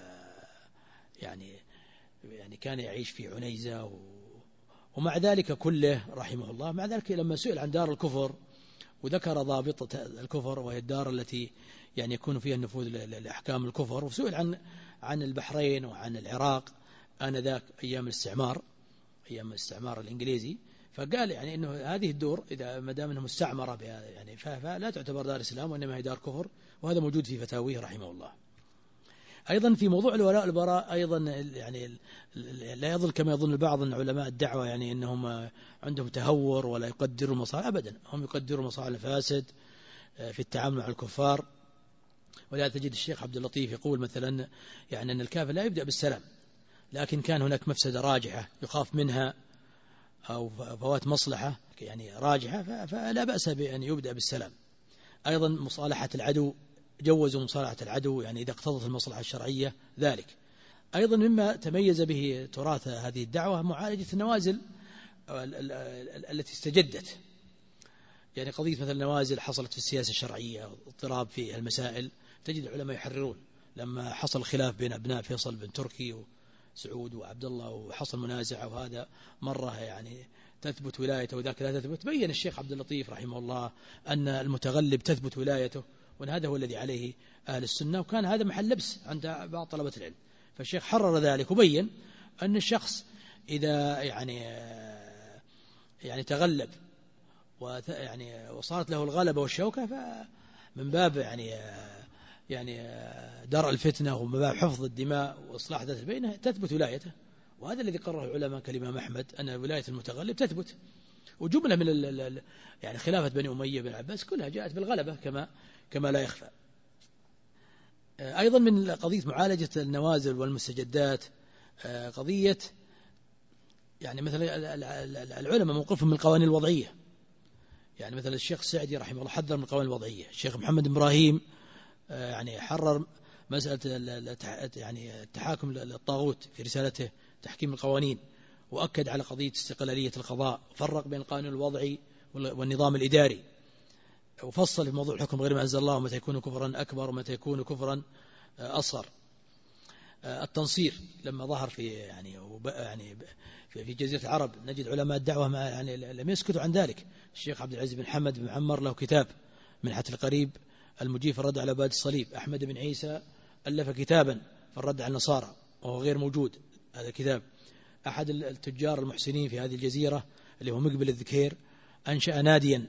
يعني كان يعيش في عنيزة ومع ذلك كله رحمه الله، مع ذلك لما سئل عن دار الكفر وذكر ضابطة الكفر وهي الدار التي يعني يكون فيها النفوذ لأحكام الكفر، وسئل عن البحرين وعن العراق آنذاك أيام الاستعمار الإنجليزي، فقال يعني إنه هذه الدور إذا ما دام أنها مستعمرة يعني فلا تعتبر دار إسلام وإنما هي دار كفر، وهذا موجود في فتاويه رحمه الله. أيضا في موضوع الولاء والبراء أيضا يعني لا يظل كما يظن البعض أن علماء الدعوة يعني أنهم عندهم تهور ولا يقدروا المصالح، أبدا، هم يقدروا مصالح الفاسد في التعامل مع الكفار. ولذا تجد الشيخ عبد اللطيف يقول مثلا يعني أن الكافر لا يبدأ بالسلام، لكن كان هناك مفسدة راجحة يخاف منها أو فوات مصلحة يعني راجحة، فلا بأس بأن يبدأ بالسلام. أيضا مصالحة العدو، جوزوا مصالحة العدو يعني إذا اقتضت المصلحة الشرعية ذلك. أيضا مما تميز به تراث هذه الدعوة معالجة النوازل التي استجدت، يعني قضية مثل نوازل حصلت في السياسة الشرعية، اضطراب في المسائل، تجد العلماء يحررون. لما حصل خلاف بين أبناء فيصل بن تركي وسعود وعبد الله وحصل منازعة، وهذا مرة يعني تثبت ولايته وذاك لا تثبت، بين الشيخ عبد اللطيف رحمه الله أن المتغلب تثبت ولايته، وأن هذا هو الذي عليه أهل السنة، وكان هذا محل لبس عند بعض طلبة العلم. فالشيخ حرر ذلك وبين أن الشخص إذا يعني تغلب وصارت له الغلبة والشوكة، فمن باب يعني درء الفتنة ومن باب حفظ الدماء وإصلاح ذات البينة تثبت ولايته. وهذا الذي قرره العلماء كالإمام أحمد أن ولاية المتغلب تثبت. وجملة من يعني خلافة بني أمية بن عباس كلها جاءت بالغلبة كما لا يخفى. أيضا من قضية معالجة النوازل والمستجدات قضية يعني مثلا العلماء موقفهم من القوانين الوضعية. يعني مثلا الشيخ السعدي رحمه الله حذر من القوانين الوضعية، الشيخ محمد بن إبراهيم يعني حرر مسألة يعني التحاكم للطاغوت في رسالته تحكيم القوانين، وأكد على قضية استقلالية القضاء، فرق بين القانون الوضعي والنظام الإداري، وفصل في موضوع الحكم غير ما أنزل الله ومتى يكون كفرا أكبر ومتى يكون كفرا أصغر. التنصير لما ظهر في جزيرة العرب، نجد علماء الدعوة يعني لم يسكتوا عن ذلك. الشيخ عبد العزيز بن حمد بن معمر له كتاب منحة القريب المجيب في الرد على عباد الصليب. أحمد بن عيسى ألف كتابا في الرد على النصارى وهو غير موجود هذا الكتاب. أحد التجار المحسنين في هذه الجزيرة اللي هو مقبل الذكير أنشأ ناديا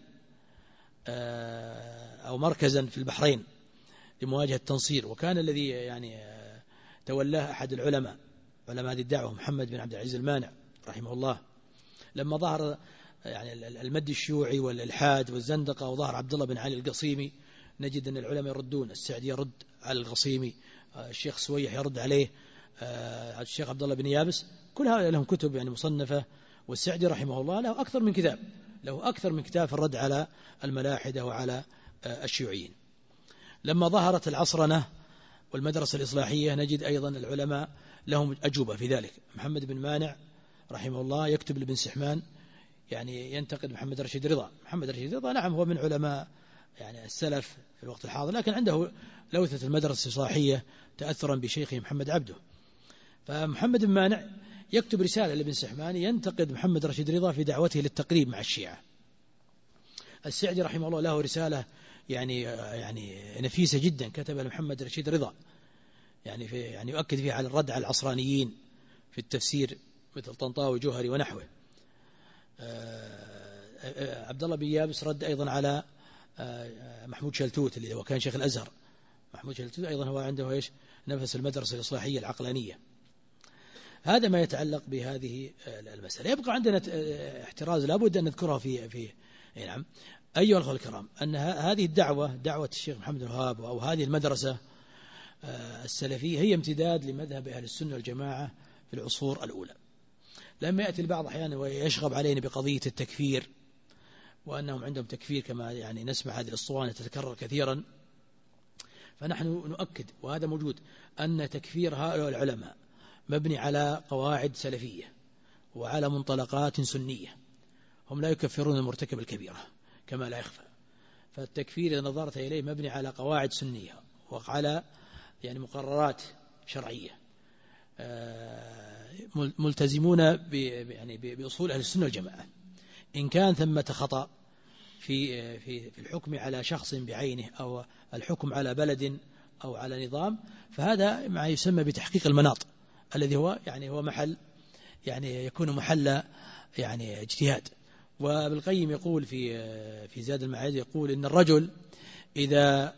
أو مركزا في البحرين لمواجهة التنصير، وكان الذي يعني تولاه أحد علماء هذه الدعوة محمد بن عبد العزيز المانع رحمه الله. لما ظهر يعني المد الشيوعي والإلحاد والزندقة وظهر عبد الله بن علي القصيمي، نجد أن العلماء يردون. السعدي يرد على القصيمي، الشيخ سويح يرد عليه، الشيخ عبد الله بن يابس، كل هؤلاء لهم كتب يعني مصنفة. والسعدي رحمه الله له أكثر من كتاب في الرد على الملاحدة وعلى الشيوعيين. لما ظهرت العصرنة والمدرسة الإصلاحية نجد أيضا العلماء لهم أجوبة في ذلك. محمد بن مانع رحمه الله يكتب لابن سحمان يعني ينتقد محمد رشيد رضا. محمد رشيد رضا نعم هو من علماء يعني السلف في الوقت الحاضر، لكن عنده لوثة المدرسة الإصلاحية تأثرا بشيخه محمد عبده. فمحمد بن مانع يكتب رسالة لابن سحمان ينتقد محمد رشيد رضا في دعوته للتقريب مع الشيعة. السعدي رحمه الله له رسالة يعني نفيسة جدا كتبها لمحمد رشيد رضا، يعني يؤكد فيها على الرد على العصرانيين في التفسير مثل طنطاوي جوهري ونحوه. عبد الله بن يابس رد أيضا على محمود شلتوت اللي هو كان شيخ الأزهر. محمود شلتوت أيضا هو عنده إيش نفس المدرسة الإصلاحية العقلانية. هذا ما يتعلق بهذه المسألة. يبقى عندنا احتراز لابد أن نذكرها في نعم أيها الأخوة الكرام، أن هذه الدعوة دعوة الشيخ محمد الوهاب أو هذه المدرسة السلفية هي امتداد لمذهب أهل السنة والجماعة في العصور الأولى. لما يأتي البعض أحيانا ويشغب علينا بقضية التكفير وأنهم عندهم تكفير كما يعني نسمع هذه الأسطوانة تتكرر كثيرا، فنحن نؤكد وهذا موجود أن تكفير هؤلاء العلماء مبني على قواعد سلفية وعلى منطلقات سنية. هم لا يكفرون المرتكب الكبيرة كما لا يخفى. فالتكفير إذا نظرت إليه مبني على قواعد سنية وعلى يعني مقررات شرعية، ملتزمون يعني بأصول أهل السنة والجماعة. إن كان ثمة خطأ في الحكم على شخص بعينه أو الحكم على بلد أو على نظام، فهذا ما يسمى بتحقيق المناط الذي هو يعني هو محل يعني يكون محل يعني اجتهاد. وابن يقول في زاد المعاد يقول إن الرجل إذا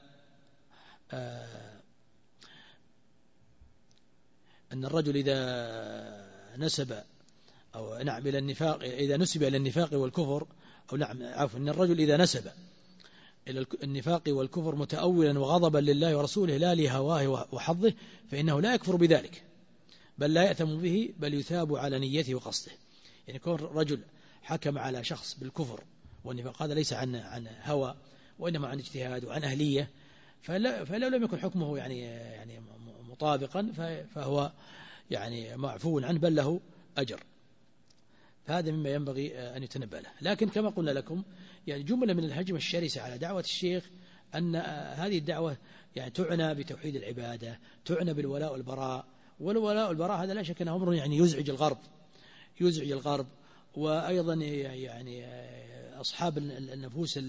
نسب أو نعم إلى النفاق، إذا نسب إلى النفاق والكفر أو نعم عفوا إن الرجل إذا نسب إلى النفاق والكفر متأولا وغضبا لله ورسوله لا لهواه وحظه فإنه لا يكفر بذلك بل لا يأثم به بل يثاب على نيته وقصده. يعني كون رجل حكم على شخص بالكفر والنفاق هذا ليس عن هوى وإنما عن اجتهاد وعن أهلية، فلو لم يكن حكمه يعني مطابقا فهو يعني معفو عنه بل له أجر. هذا مما ينبغي أن يتنبه له. لكن كما قلنا لكم يعني جملة من الهجمة الشرسة على دعوة الشيخ أن هذه الدعوة يعني تعنى بتوحيد العبادة، تعنى بالولاء والبراء. والولاء والبراء هذا لا شك أنه أمر يعني يزعج الغرب وأيضا يعني أصحاب النفوس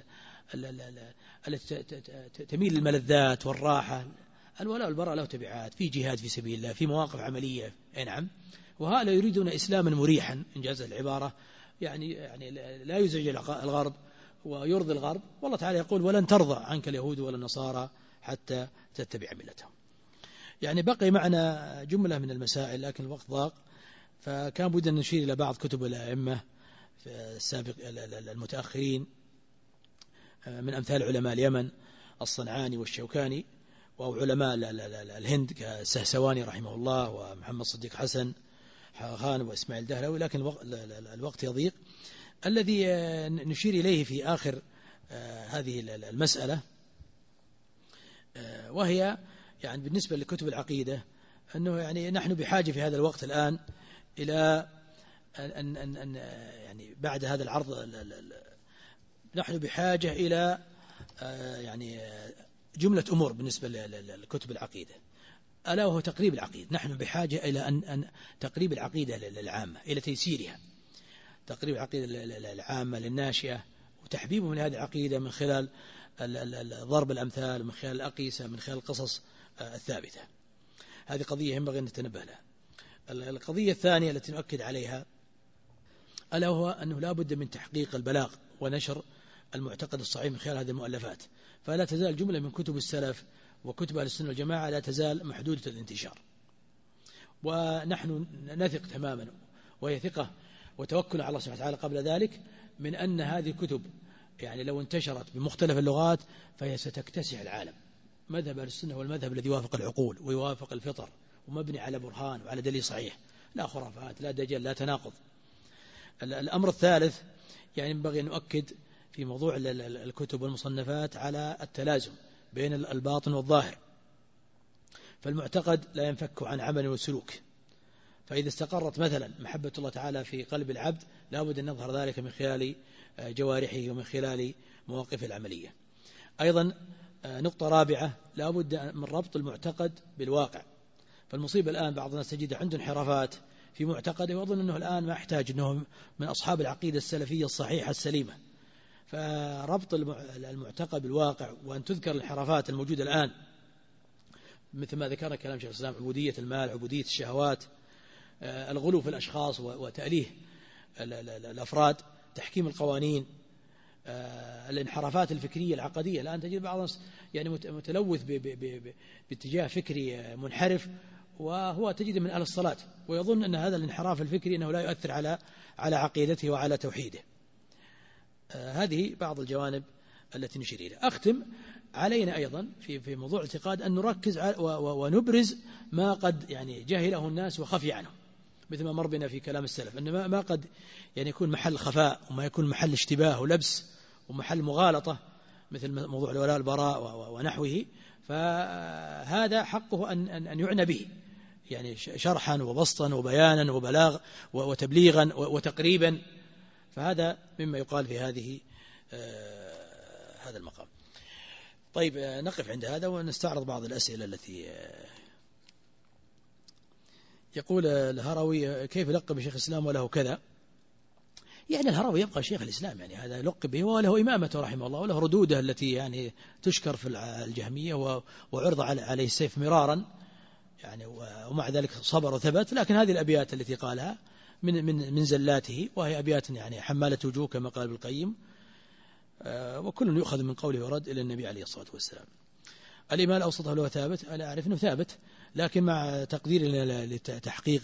التي تميل للملذات والراحة. الولاء والبراء له تبعات في جهاد في سبيل الله، في مواقف عملية. نعم. وهؤلاء يريدون إسلاما مريحا إن جاز العبارة، يعني لا يزعج الغرب ويرضي الغرب. والله تعالى يقول ولن ترضى عنك اليهود ولا النصارى حتى تتبع ملتهم. يعني بقي معنا جملة من المسائل لكن الوقت ضاق، فكان بد أن نشير إلى بعض كتب الأئمة السابق المتأخرين من أمثال علماء اليمن الصنعاني والشوكاني، أو علماء الهند كالسهسواني رحمه الله ومحمد صديق حسن خان وإسماعيل دهلوي. لكن الوقت يضيق. الذي نشير إليه في آخر هذه المسألة وهي يعني بالنسبة لكتب العقيدة أنه يعني نحن بحاجة في هذا الوقت الآن إلى أن يعني بعد هذا العرض نحن بحاجة إلى يعني جملة أمور بالنسبة لكتب العقيدة، ألا وهو تقريب العقيدة. نحن بحاجة إلى أن تقريب العقيدة للعامة، إلى تيسيرها، تقريب العقيدة العامة للناشئة وتحبيبهم لهذه العقيدة من خلال ضرب الأمثال، من خلال الأقيسة، من خلال القصص الثابتة. هذه قضية ينبغي أن نتنبه لها. القضية الثانية التي نؤكد عليها ألا وهو أنه لا بد من تحقيق البلاغ ونشر المعتقد الصحيح من خلال هذه المؤلفات. فلا تزال جملة من كتب السلف وكتب أهل السنة والجماعة لا تزال محدودة الانتشار، ونحن نثق تماما وهي ثقة وتوكل على الله سبحانه وتعالى قبل ذلك من أن هذه الكتب يعني لو انتشرت بمختلف اللغات فهي ستكتسح العالم. مذهب أهل السنة هو المذهب الذي يوافق العقول ويوافق الفطر ومبني على برهان وعلى دليل صحيح، لا خرافات لا دجل لا تناقض. الأمر الثالث يعني ينبغي أن نؤكد في موضوع الكتب والمصنفات على التلازم بين الباطن والظاهر. فالمعتقد لا ينفك عن عمل وسلوك، فإذا استقرت مثلا محبة الله تعالى في قلب العبد لابد أن يظهر ذلك من خلال جوارحه ومن خلال مواقفه العملية. أيضا نقطة رابعة، لابد من ربط المعتقد بالواقع. فالمصيبة الآن بعض الناس تجد عنده انحرافات في معتقده ويظن أنه الآن ما يحتاج، أنه من أصحاب العقيدة السلفية الصحيحة السليمة. فربط المعتقد بالواقع، وأن تذكر الانحرافات الموجودة الآن مثل ما ذكرنا كلام شيخ الإسلام، عبودية المال، عبودية الشهوات، الغلو في الأشخاص وتأليه الأفراد، تحكيم القوانين، الانحرافات الفكرية العقدية. الآن تجد بعض الناس يعني متلوث باتجاه فكري منحرف، وهو تجد من أهل الصلاة، ويظن أن هذا الانحراف الفكري أنه لا يؤثر على عقيدته وعلى توحيده. هذه بعض الجوانب التي نشير إليها. أختم، علينا أيضا في موضوع الاعتقاد أن نركز ونبرز ما قد يعني جهله الناس وخفي عنه، مثل ما مر بنا في كلام السلف، أن ما قد يعني يكون محل خفاء، وما يكون محل اشتباه ولبس ومحل مغالطة، مثل موضوع الولاء البراء ونحوه. فهذا حقه أن يعنى به، يعني شرحا وبسطا وبيانا وبلاغ وتبليغا وتقريبا. فهذا مما يقال في هذا المقام. طيب، نقف عند هذا ونستعرض بعض الأسئلة التي يقول الهروي: كيف لقب شيخ الإسلام وله كذا؟ يعني الهروي يبقى شيخ الإسلام، يعني هذا لقب به، وله إمامته رحمه الله، وله ردوده التي يعني تشكر في الجهمية وعرض عليه السيف مرارا، يعني ومع ذلك صبر وثبت. لكن هذه الأبيات التي قالها من زلاته، وهي أبيات يعني حمالة وجوه كما قال ابن القيم، وكل يؤخذ من قوله ورد إلى النبي عليه الصلاة والسلام. الإمام الأوسط له ثابت، أنا أعرف أنه ثابت، لكن مع تقدير لتحقيق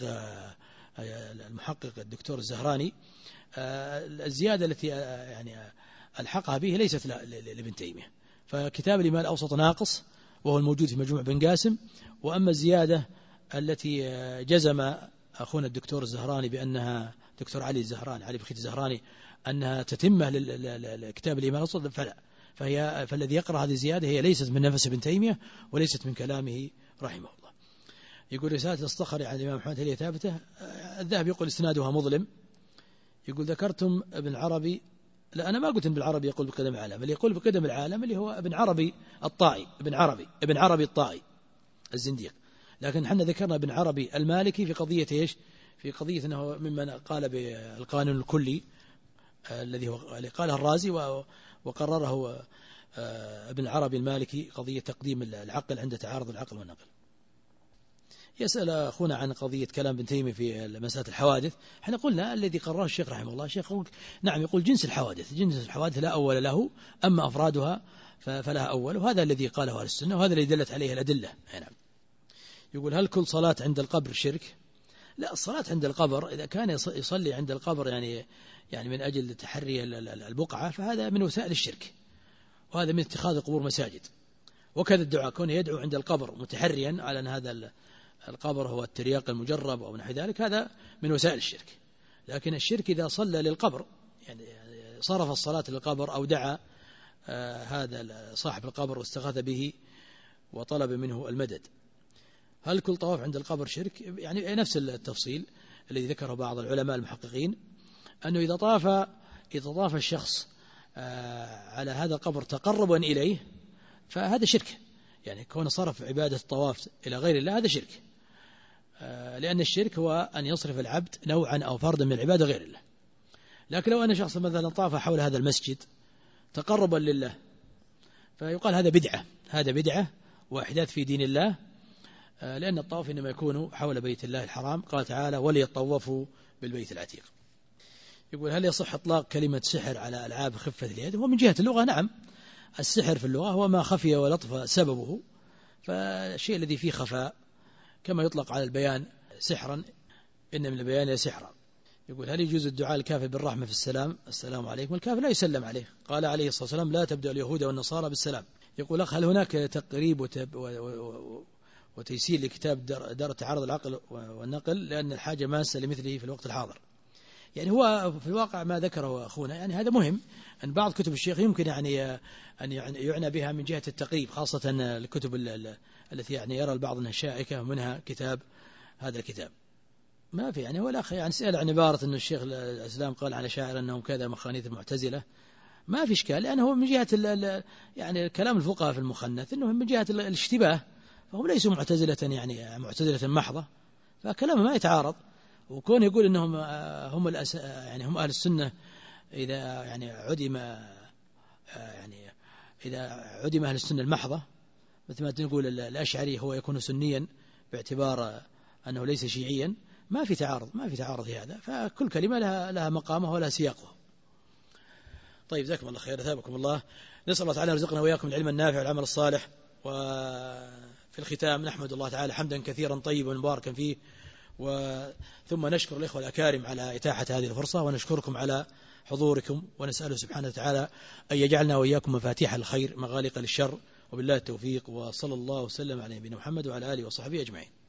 المحقق الدكتور الزهراني، الزيادة التي يعني ألحقها به ليست لابن تيمية. فكتاب الإمام الأوسط ناقص، وهو الموجود في مجموع بن قاسم. وأما الزيادة التي جزم أخونا الدكتور الزهراني بأنها، دكتور علي الزهراني، علي بخيت الزهراني، أنها تتمة لكتاب الإمام الأوسط، فلا. فالذي يقرأ هذه الزيادة هي ليست من نفس ابن تيمية وليست من كلامه رحمه الله. يقول: رسالة الصخري عن الإمام محمد هي ثابتة. الذهبي يقول إسنادها مظلم. يقول: ذكرتم ابن عربي. لا، أنا ما قلت ابن عربي يقول بقدم العالم، اللي يقول بقدم العالم اللي هو ابن عربي الطائي، ابن عربي الطائي الزنديق. لكن حنا ذكرنا ابن عربي المالكي في قضية إيش؟ في قضية أنه ممن قال بالقانون الكلي الذي هو اللي قاله الرازي وقرره ابن عربي المالكي، قضية تقديم العقل عند تعارض العقل والنقل. يسأل أخونا عن قضية كلام ابن تيمية في مسألة الحوادث. احنا قلنا الذي قرره الشيخ رحمه الله، الشيخ نعم يقول جنس الحوادث لا أول له، أما أفرادها فلها أول، وهذا الذي قاله أهل السنة، وهذا الذي دلت عليه الأدلة. نعم. يقول: هل كل صلاة عند القبر شرك؟ لا، الصلاة عند القبر إذا كان يصلي عند القبر يعني من أجل تحري البقعة، فهذا من وسائل الشرك، وهذا من اتخاذ القبور مساجد. وكذا الدعاء، كونه يدعو عند القبر متحريا على أن هذا القبر هو الترياق المجرب أو نحو ذلك، هذا من وسائل الشرك. لكن الشرك إذا صلى للقبر، يعني صرف الصلاة للقبر، أو دعا هذا صاحب القبر واستغاث به وطلب منه المدد. هل كل طواف عند القبر شرك؟ يعني نفس التفصيل الذي ذكره بعض العلماء المحققين، أنه إذا طاف الشخص على هذا القبر تقربا إليه فهذا شرك، يعني كون صرف عبادة الطواف إلى غير الله هذا شرك، لأن الشرك هو أن يصرف العبد نوعا أو فردا من العبادة غير الله. لكن لو أن شخص مثلا طاف حول هذا المسجد تقربا لله، فيقال هذا بدعة وإحداث في دين الله، لأن الطواف إنما يكون حول بيت الله الحرام. قال تعالى: وليطوفوا بالبيت العتيق. يقول: هل يصح إطلاق كلمة سحر على ألعاب خفة اليد؟ ومن جهة اللغة نعم، السحر في اللغة هو ما خفي ولطف سببه، فالشيء الذي فيه خفاء، كما يطلق على البيان سحرا، إن من البيان لسحرا. يقول: هل يجوز الدعاء الكافر بالرحمة في السلام عليكم؟ الكافر لا يسلم عليه، قال عليه الصلاة والسلام: لا تبدأ اليهود والنصارى بالسلام. يقول: أخ، هل هناك تقريب وتيسير لكتاب دار تعارض العقل والنقل، لأن الحاجة ماسة لمثله في الوقت الحاضر؟ يعني هو في الواقع ما ذكره أخونا يعني هذا مهم، أن بعض كتب الشيخ يمكن يعني أن يعنى بها من جهة التقريب، خاصة الكتب التي يعني يرى البعض أنها شائكة، منها كتاب هذا الكتاب. ما في يعني، هو الأخ يعني سأل عن عبارة أن الشيخ الإسلام قال عن الأشاعرة أنهم كذا مخانيث المعتزلة، ما في إشكال، لأنه من جهة يعني كلام الفقهاء في المخنث أنه من جهة الاشتباه، فهم ليسوا معتزلة يعني معتزلة محضة، فكلامه ما يتعارض. وكون يقول أنهم يعني هم أهل السنة إذا يعني عدم يعني إذا عدم أهل السنة المحضة، مثل ما نقول الأشعري هو يكون سنيا باعتبار أنه ليس شيعيا، ما في تعارض في هذا، فكل كلمة لها مقامها ولها سياقها. طيب جزاكم الله خير، أثابكم الله. نسأل الله تعالى يرزقنا وإياكم العلم النافع والعمل الصالح. وفي الختام نحمد الله تعالى حمدا كثيرا طيبا مباركا فيه، ثم نشكر الإخوة الأكارم على إتاحة هذه الفرصة، ونشكركم على حضوركم، ونسأله سبحانه وتعالى أن يجعلنا وإياكم مفاتيح الخير مغالق للشر، وبالله التوفيق، وصلى الله وسلم على نبينا محمد وعلى آله وصحبه أجمعين.